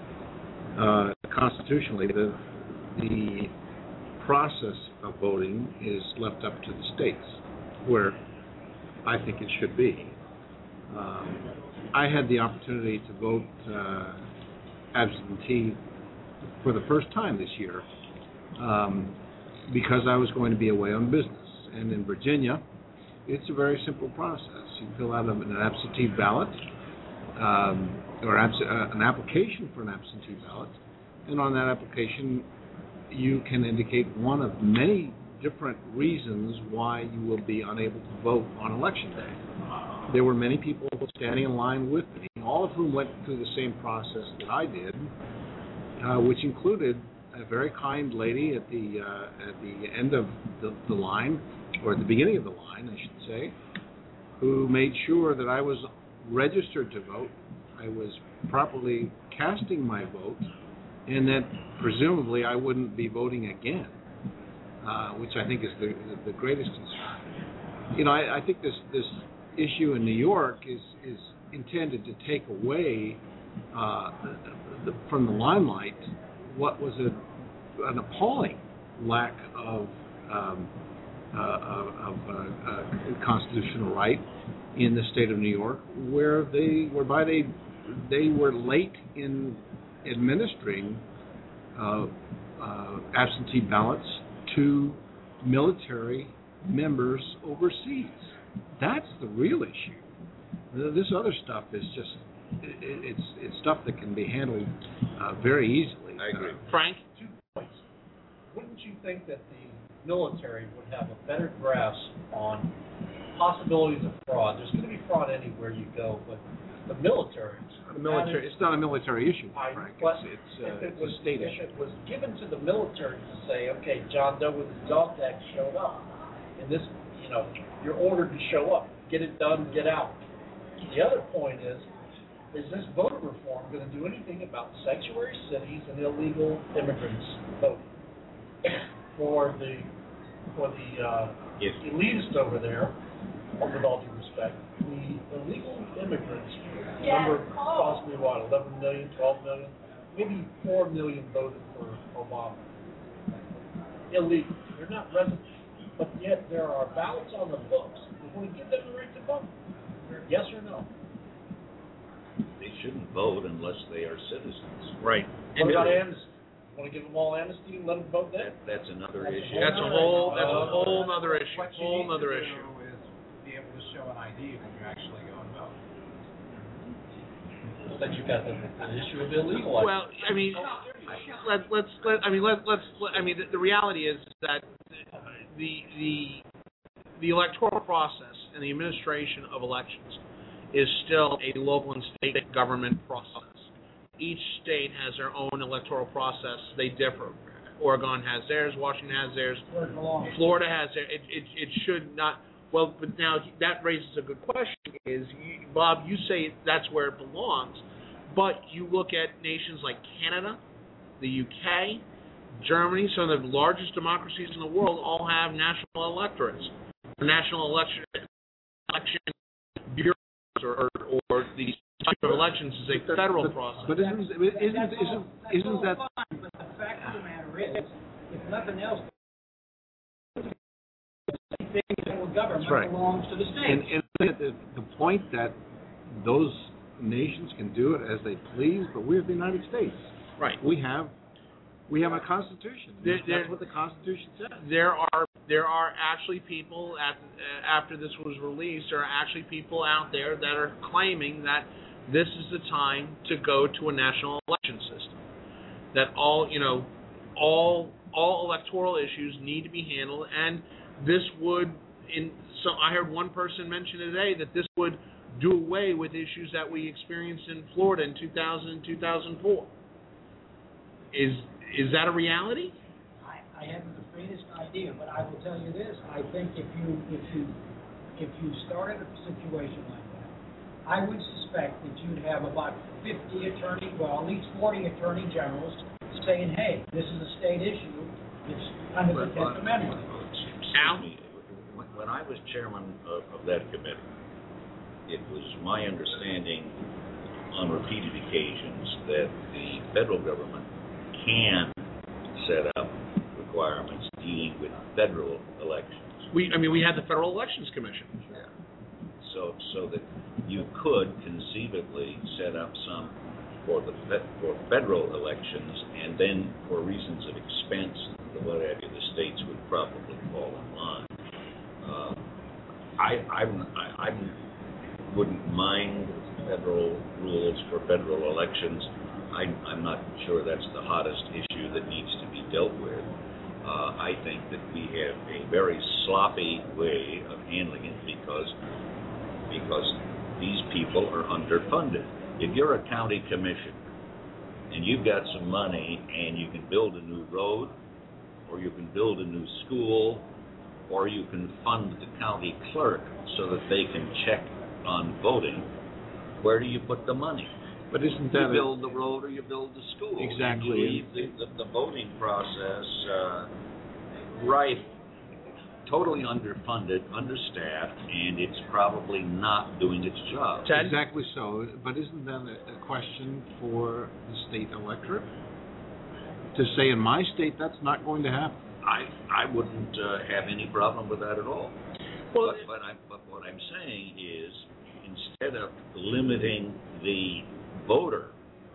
uh, constitutionally the the process of voting is left up to the states, where I think it should be. Um, I had the opportunity to vote uh, absentee for the first time this year um, because I was going to be away on business. And in Virginia, it's a very simple process. You fill out an absentee ballot um, or abs- uh, an application for an absentee ballot, and on that application, you can indicate one of many different reasons why you will be unable to vote on election day. There were many people standing in line with me, all of whom went through the same process that I did, uh, which included a very kind lady at the uh, at the end of the, the line, or at the beginning of the line, I should say, who made sure that I was registered to vote, I was properly casting my vote, and that presumably I wouldn't be voting again, uh, which I think is the, the greatest concern. You know, I, I think this this issue in New York is is intended to take away uh, the, the, from the limelight what was a, an appalling lack of um, uh, of uh, uh, constitutional right in the state of New York, where they whereby they they were late in administering uh, uh, absentee ballots to military members overseas. That's the real issue. This other stuff is just, it, it's it's stuff that can be handled uh, very easily. I agree. Uh, Frank? Two points. Wouldn't you think that the military would have a better grasp on possibilities of fraud. There's going to be fraud anywhere you go, but the military. The military. It's not a military issue, I, Frank. but It's, it's, if uh, it it's was a state if issue. it was given to the military to say, okay, John Doe with his dog tag showed up, and this, you know, you're ordered to show up, get it done, get out. The other point is, is this voter reform going to do anything about sanctuary cities and illegal immigrants voting? For the for the uh, If, elitist over there, with all due respect, the illegal immigrants, the number cost me what, eleven million, twelve million, maybe four million voted for Obama. Illegal. They're not residents. But yet there are ballots on the books. We want to give them the right to vote. Yes or no? they shouldn't vote unless they are citizens. Right. What about amnesty? Want to give them all amnesty and let them vote then? That, that's another That's a issue. That's a whole. That's a whole other issue. What you Whole need other to issue. do is be able to show an I D when you actually go and vote. Then you've got the, the issue of illegal. Well, I mean, let, let's let I mean let let's let, I mean the, the reality is that the the the electoral process and the administration of elections is still a local and state government process. Each state has their own electoral process. They differ. Oregon has theirs. Washington has theirs. Florida has theirs. It, it, it should not. Well, but now that raises a good question. Is you, Bob? You say that's where it belongs, but you look at nations like Canada, the U K, Germany, some of the largest democracies in the world, all have national electorates, or national election election bureaus, or, or, or the type of elections is a federal but, process. But isn't isn't isn't isn't that? But the fact of the matter is, if nothing else, the federal government That's right. belongs to the And, states. and the, the point that those nations can do it as they please, but we're the United States. Right. We have we have a constitution. There- there- That's what the Constitution says. There are there are actually people at, uh, after this was released, there are actually people out there that are claiming that this is the time to go to a national election system. That all you know, all all electoral issues need to be handled, and this would in so I heard one person mention today that this would do away with issues that we experienced in Florida in two thousand and two thousand four. Is is that a reality? I, I haven't the faintest idea, but I will tell you this: I think if you if you if you started a situation like that, I would suspect that you'd have about fifty attorney, well, at least forty attorney generals saying, "Hey, this is a state issue. It's under the Tenth Amendment." Al? Excuse me. When when I was chairman of, of that committee, it was my understanding on repeated occasions that the federal government can set up requirements dealing with federal elections. We I mean we had the Federal Elections Commission. Yeah. So so that you could conceivably set up some for the fe- for federal elections, and then for reasons of expense and what have you, the states would probably fall in line. Uh, I I'm, I I'm wouldn't mind federal rules for federal elections. I, I'm not sure that's the hottest issue that needs to be dealt with. Uh, I think that we have a very sloppy way of handling it because because these people are underfunded. If you're a county commissioner and you've got some money and you can build a new road, or you can build a new school, or you can fund the county clerk so that they can check on voting, where do you put the money? But isn't You that a, build the road or you build the school. Exactly. You leave the, the, the voting process uh, rife, totally underfunded, understaffed, and it's probably not doing its job. Ted? exactly so? But isn't that a, a question for the state electorate to say, in my state, that's not going to happen? I I wouldn't uh, have any problem with that at all. Well, but, but, I'm, but what I'm saying is, instead of limiting the voter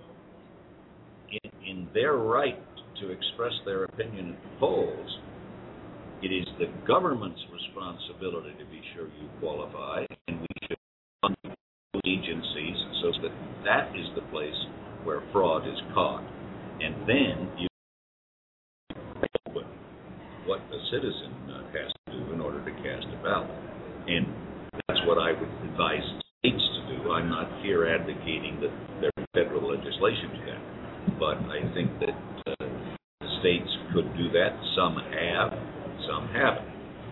in, in their right to express their opinion at the polls, it is the government's responsibility to be sure you qualify, and we should fund agencies so that that is the place where fraud is caught. And then you open what a citizen uh, has to do in order to cast a ballot. And that's what I would advise states to do. I'm not here advocating that there's federal legislation to that, but I think that uh, states could do that. Some have, some haven't.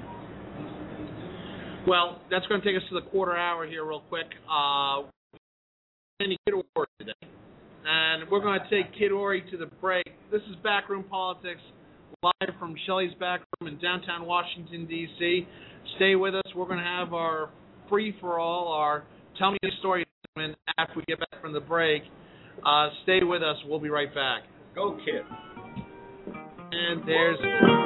Well, that's going to take us to the quarter hour here real quick. Uh, any Kid Ory today. And we're going to take Kid Ory to the break. This is Backroom Politics, live from Shelley's Back Room in downtown Washington, D C Stay with us. We're going to have our free-for-all, our Tell Me a Story segment after we get back from the break. Uh, stay with us. We'll be right back. Go, Kid. And there's...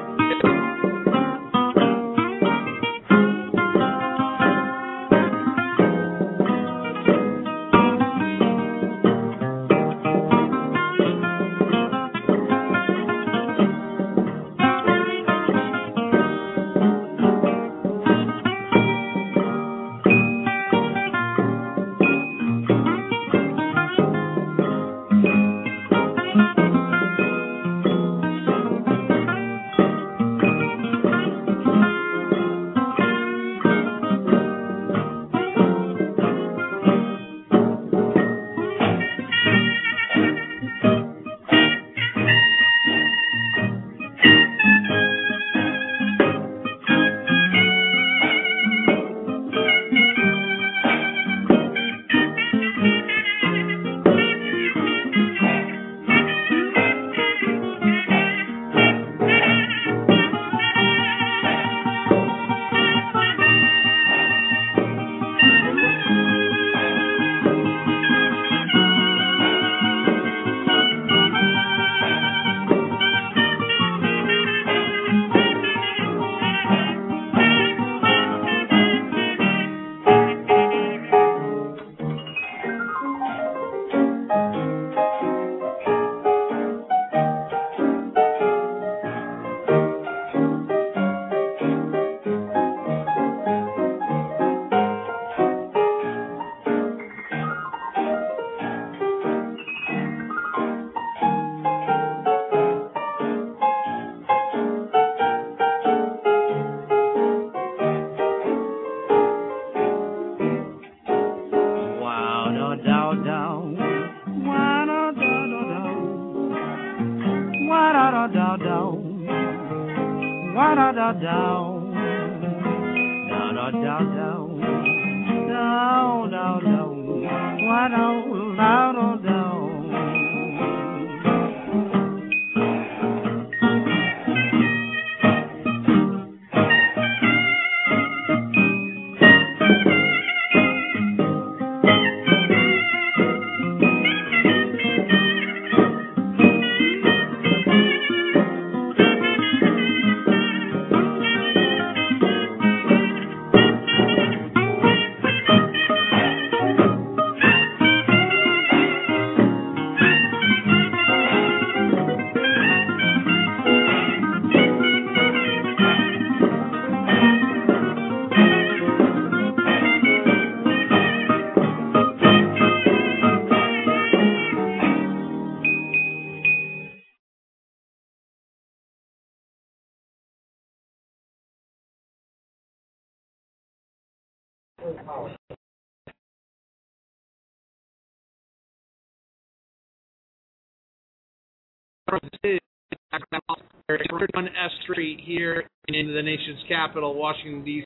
on S Street here in the nation's capital, Washington, D C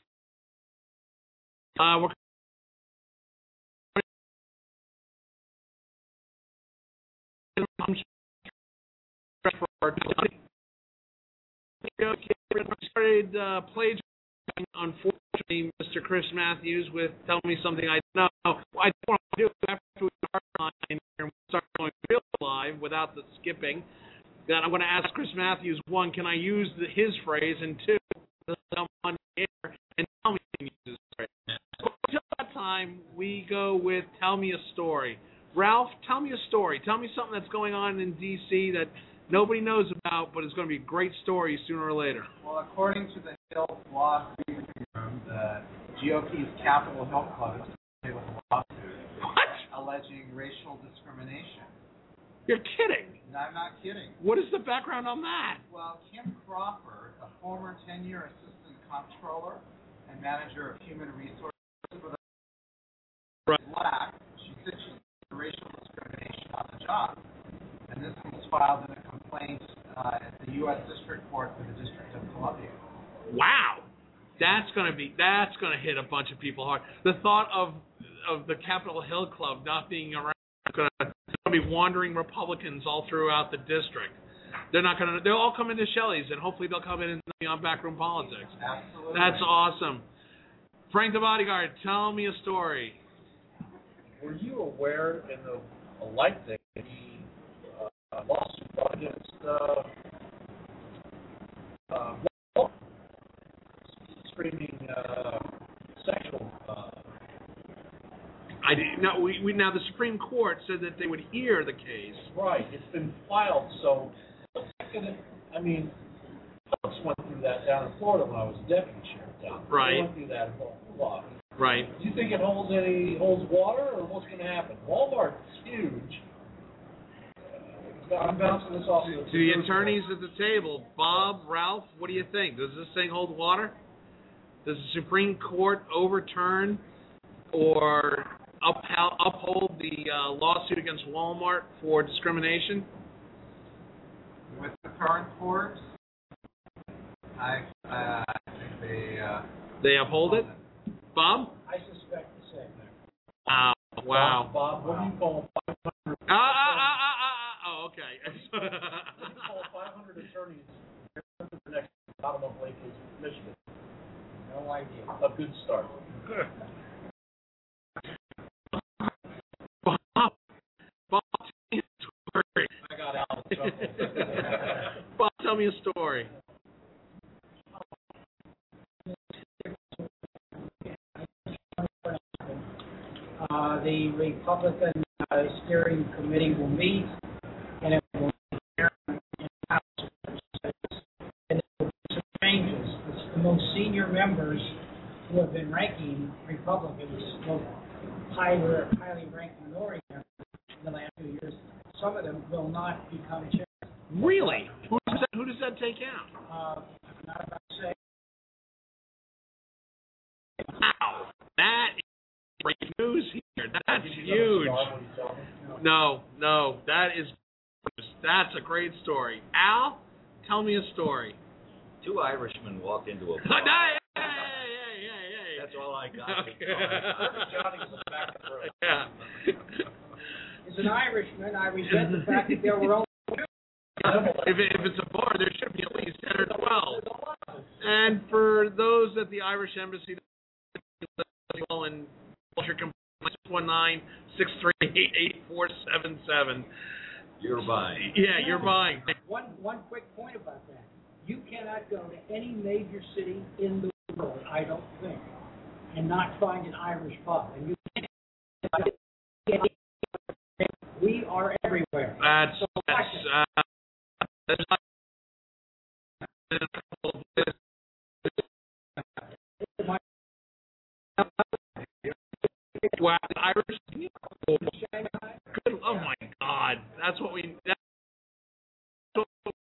Uh, we're started uh, plagiarizing, unfortunately, Mister Chris Matthews with Tell Me Something I Don't Know. I don't want to do it after we start on here and start going real live without the skipping. That I'm going to ask Chris Matthews, one, can I use the, his phrase, and two, someone here and tell me can use his phrase. So until that time, we go with Tell Me a Story. Ralph, tell me a story. Tell me something that's going on in D C that nobody knows about, but it's going to be a great story sooner or later. Well, according to the Hill Law Room, the G O P's Capitol Hill Club is with a lawsuit What? alleging racial discrimination. You're kidding. No, I'm not kidding. What is the background on that? Well, Kim Crawford, a former ten-year assistant comptroller and manager of human resources for the Right. black. She said she did racial discrimination on the job. And this was filed in a complaint uh, at the U S District Court for the District of Columbia. Wow. That's gonna be that's gonna hit a bunch of people hard. The thought of of the Capitol Hill Club not being around, gonna, gonna be wandering Republicans all throughout the district. They're not gonna. They'll all come into Shelley's, and hopefully they'll come in on backroom politics. Absolutely. That's awesome. Frank the Bodyguard, tell me a story. Were you aware in the a light thing, the uh, lawsuit brought against uh, uh, screaming uh, sexual? Uh, I did, no, we, we now the Supreme Court said that they would hear the case. Right, it's been filed. So, what's gonna? I mean, I just went through that down in Florida when I was deputy sheriff down. Right. I went through that whole lot. Right. Do you think it holds any holds water, or what's going to happen? Walmart's huge. Uh, I'm bouncing this off To the attorneys at the table, Bob, Ralph, what do you think? Does this thing hold water? Does the Supreme Court overturn or upheld, uphold the uh, lawsuit against Walmart for discrimination? With the current court, I, uh, I think they... Uh, they uphold it? Bob? I suspect the same thing. Wow. Wow. Bob, what do you call five hundred? Ah, ah, ah, ah, ah, ah. Oh, okay. What do you call five hundred attorneys for next bottom of Lake is Michigan? No idea. A good start. Bob, Bob, tell me a story. I got out of trouble. Bob, tell me a story. Uh, the Republican uh, steering committee will meet, and it will be here in the House of Representatives, and there will be some changes. It's the most senior members who have been ranking Republicans, most highly, highly ranked minority members in the last few years. Some of them will not become chair. Really? Who does that, who does that take out? Uh, I'm not about to say. Wow. That is great news here. That's huge. No, no, that is that's a great story. Al, tell me a story. Two Irishmen walked into a Hey, bar. hey, hey, hey, hey. That's all I got. Okay. Johnny was back and forth. Yeah. As an Irishman, I resent the fact that there were only If, it, if it's a bar, there should be at least ten or twelve. And for those at the Irish Embassy, and your complaint, six one nine, six three eight, eight four seven seven. You're buying. Yeah, you're buying. One one quick point about that. You cannot go to any major city in the world, I don't think, and not find an Irish pub. And you can't. We are everywhere. That's So that's uh, that's not. Wow, the Irish. Good. Oh my God, that's what we. That's what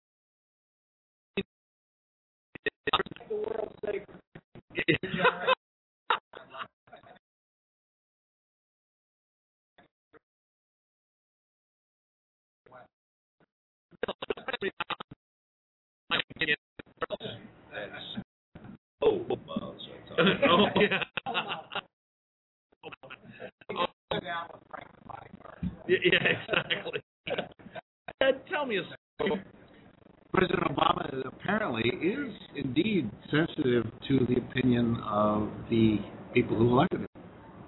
the world say. Oh, miles. Oh yeah. Yeah, yeah, exactly. Ed, tell me a story. President Obama apparently is indeed sensitive to the opinion of the people who elected him.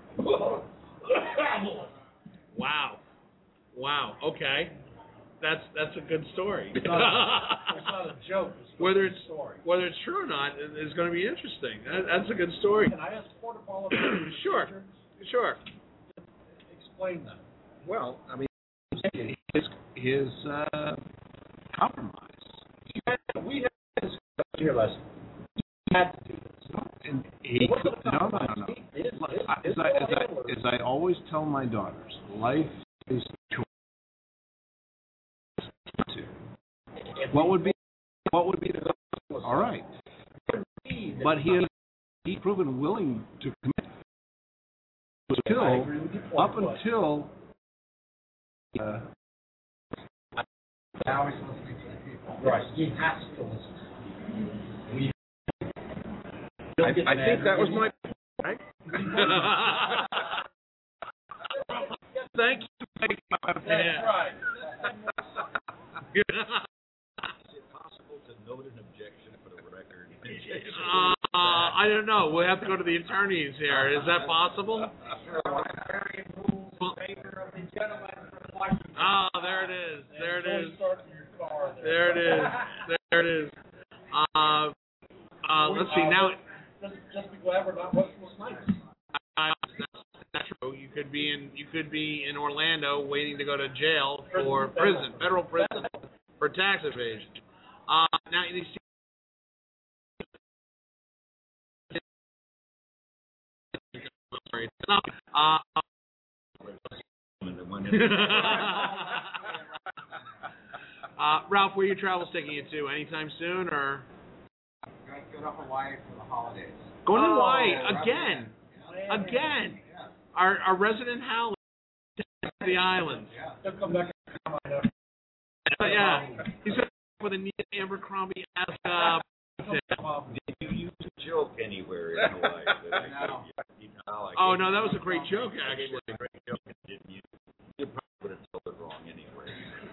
Wow. Wow. Okay. That's that's a good story. It's not a, it's not a joke. It's Whether a it's story. whether it's true or not is going to be interesting. That, that's a good story. Can I ask Porter Paul Sure. Sure. Explain that. Well, I mean, his his uh, compromise. We had this here last week. He had to do this. No, and he It wasn't a no, no, no, compromise. no. His- his- As his I, as, I, handler- as I always tell my daughters, life is choice. What would be what would be the all right? But he has he's proven willing to commit. until I agree with your point, up but- until uh, Now he's listening to the people. Right, he has to listen. We. I, I think that was my right. Thank you. Thank you. That's Yeah. right. Is it possible to note an objection for the record? Uh, I don't know. We'll have to go to the attorneys here. Is that possible? Ah, there it is. There it is. There it is. There it is. Uh, uh, let's see now. Just, just be glad we're not West Coast Knights. Uh, that's, that's true. You could be in. You could be in Orlando waiting to go to jail for prison, federal prison, for tax evasion. Uh, now you see. Uh, uh, Ralph, where are your travels taking you to? Anytime soon, or I'm going to go to Hawaii for the holidays. going to Oh, Hawaii right. again? Yeah. Again? Yeah. Our our resident Howley to the islands. Yeah. They'll come back and come on. Uh, yeah, he's going with a neat Abercrombie-esque. Uh, Did you use a joke anywhere in Hawaii? That I No. you know, I oh gave no, you- that was a great joke I gave you actually. a great joke and didn't use it. You probably would have told it wrong anyway.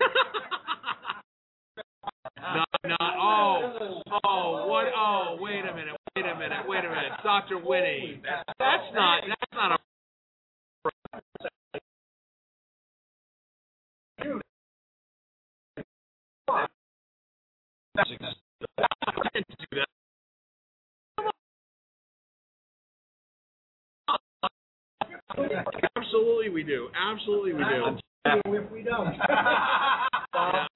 no, no. Oh, oh, what? Oh, wait a minute. Wait a minute. Wait a minute. Doctor Whitty. That's not. That's not a. I didn't do that. Absolutely, we do. Absolutely, we do. If we don't. Yeah.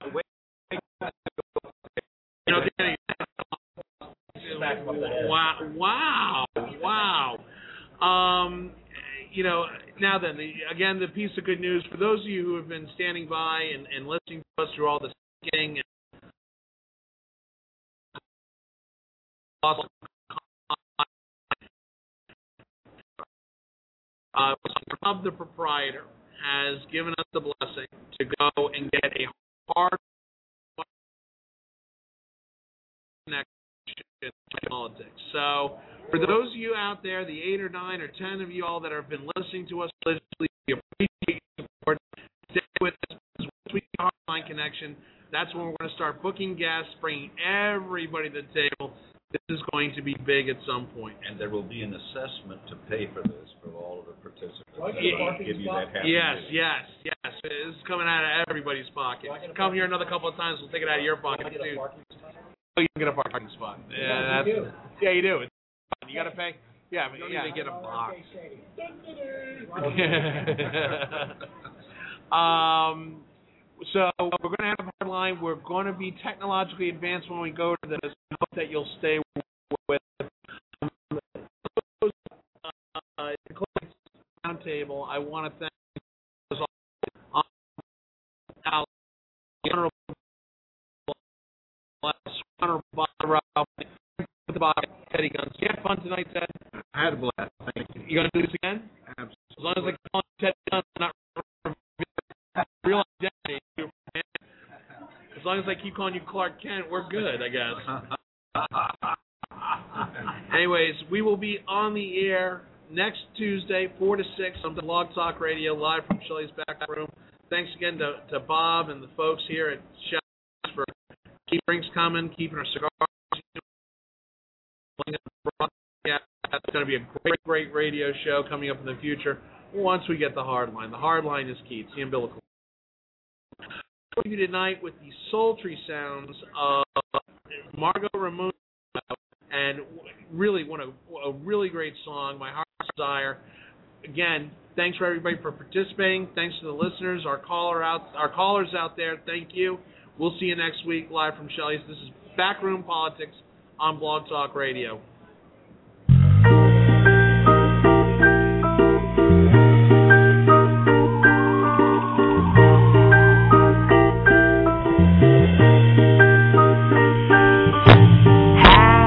You know, getting- Smack him up the head. Wow, wow, wow. Um, you know, now then, the, again, the piece of good news for those of you who have been standing by and, and listening to us through all the speaking and awesome. Uh, Rob, the proprietor, has given us the blessing to go and get a hard connection to politics. So, for those of you out there, the eight or nine or ten of you all that have been listening to us religiously, we appreciate your support. Stay with us. Once we get a hardline connection, that's when we're going to start booking guests, bringing everybody to the table. This is going to be big at some point. And there will be an assessment to pay for this for all of the participants. Like That a will parking give you spot? that happy Yes, medium. yes, yes. This is coming out of everybody's pocket. Like a Come here another couple of times, we'll take it out of your Can pocket I get a too. parking spot? Oh, you can get a parking spot. Yeah, Yeah, that's, you do. yeah, you do. It's fun. You got to pay. Yeah, but You don't yeah. even get a box. um, so we're going to have a hard line. We're going to be technologically advanced when we go to this. I hope that you'll stay with us. Uh, including roundtable, I want to thank uh, Al, the Honorable Honorable Bob Ralph, with the box, Teddy Guns. You had fun tonight, Ted? I had a blast. Thank you. You going to do this again? Absolutely. As long as I call him Teddy Guns, not real identity. As long as I keep calling you Clark Kent, we're good, I guess. Anyways, we will be on the air next Tuesday, four to six, on Blog Talk Radio, live from Shelley's back room. Thanks again to, to Bob and the folks here at Shelley's for keeping drinks coming, keeping our cigars. It's going to be a great, great radio show coming up in the future once we get the hard line. The hard line is key. It's the umbilical. For you tonight with the sultry sounds of Margot Ramone, and really, what a, a really great song, My Heart's Desire. Again, thanks for everybody for participating. Thanks to the listeners, our caller out, our callers out there. Thank you. We'll see you next week live from Shelley's. This is Backroom Politics on Blog Talk Radio.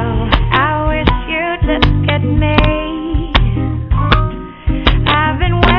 I've been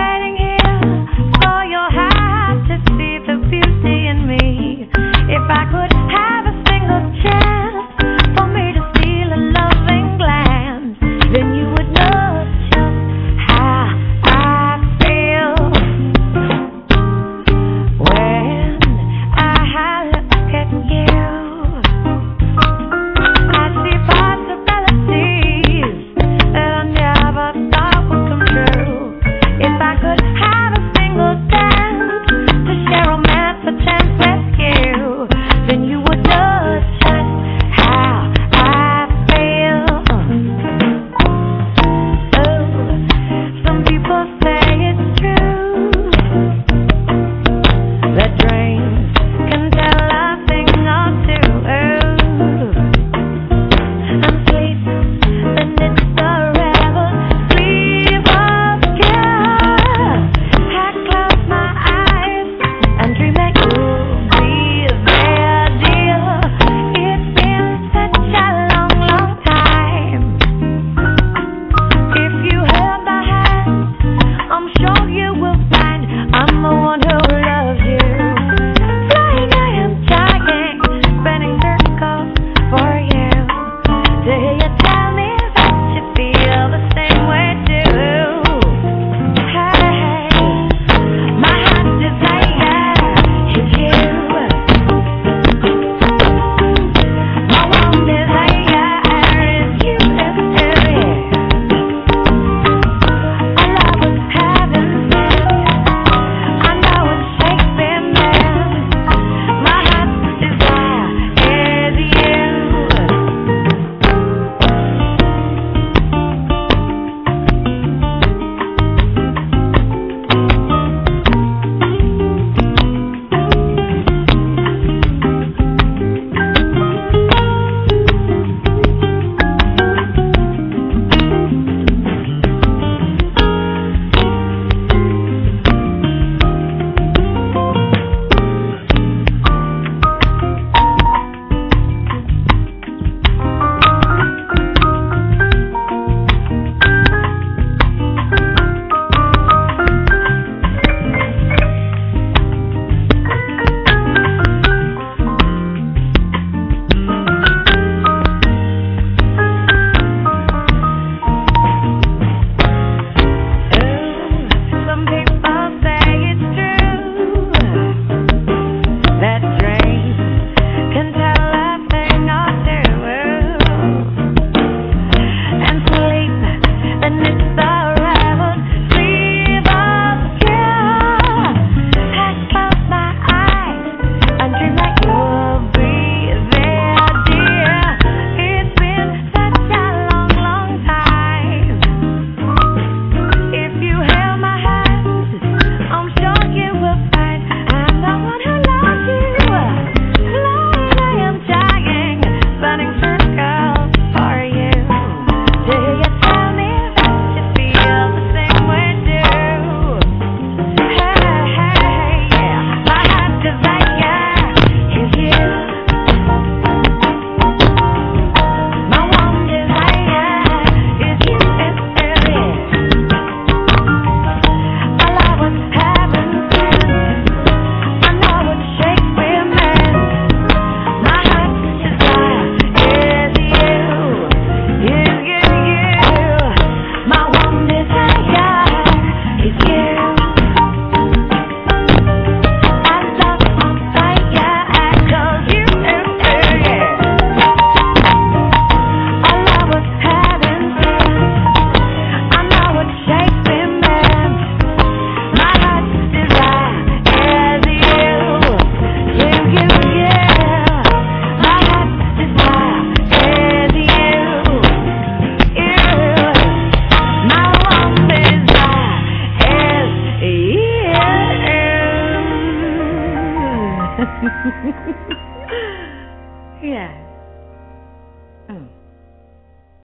yeah. Oh.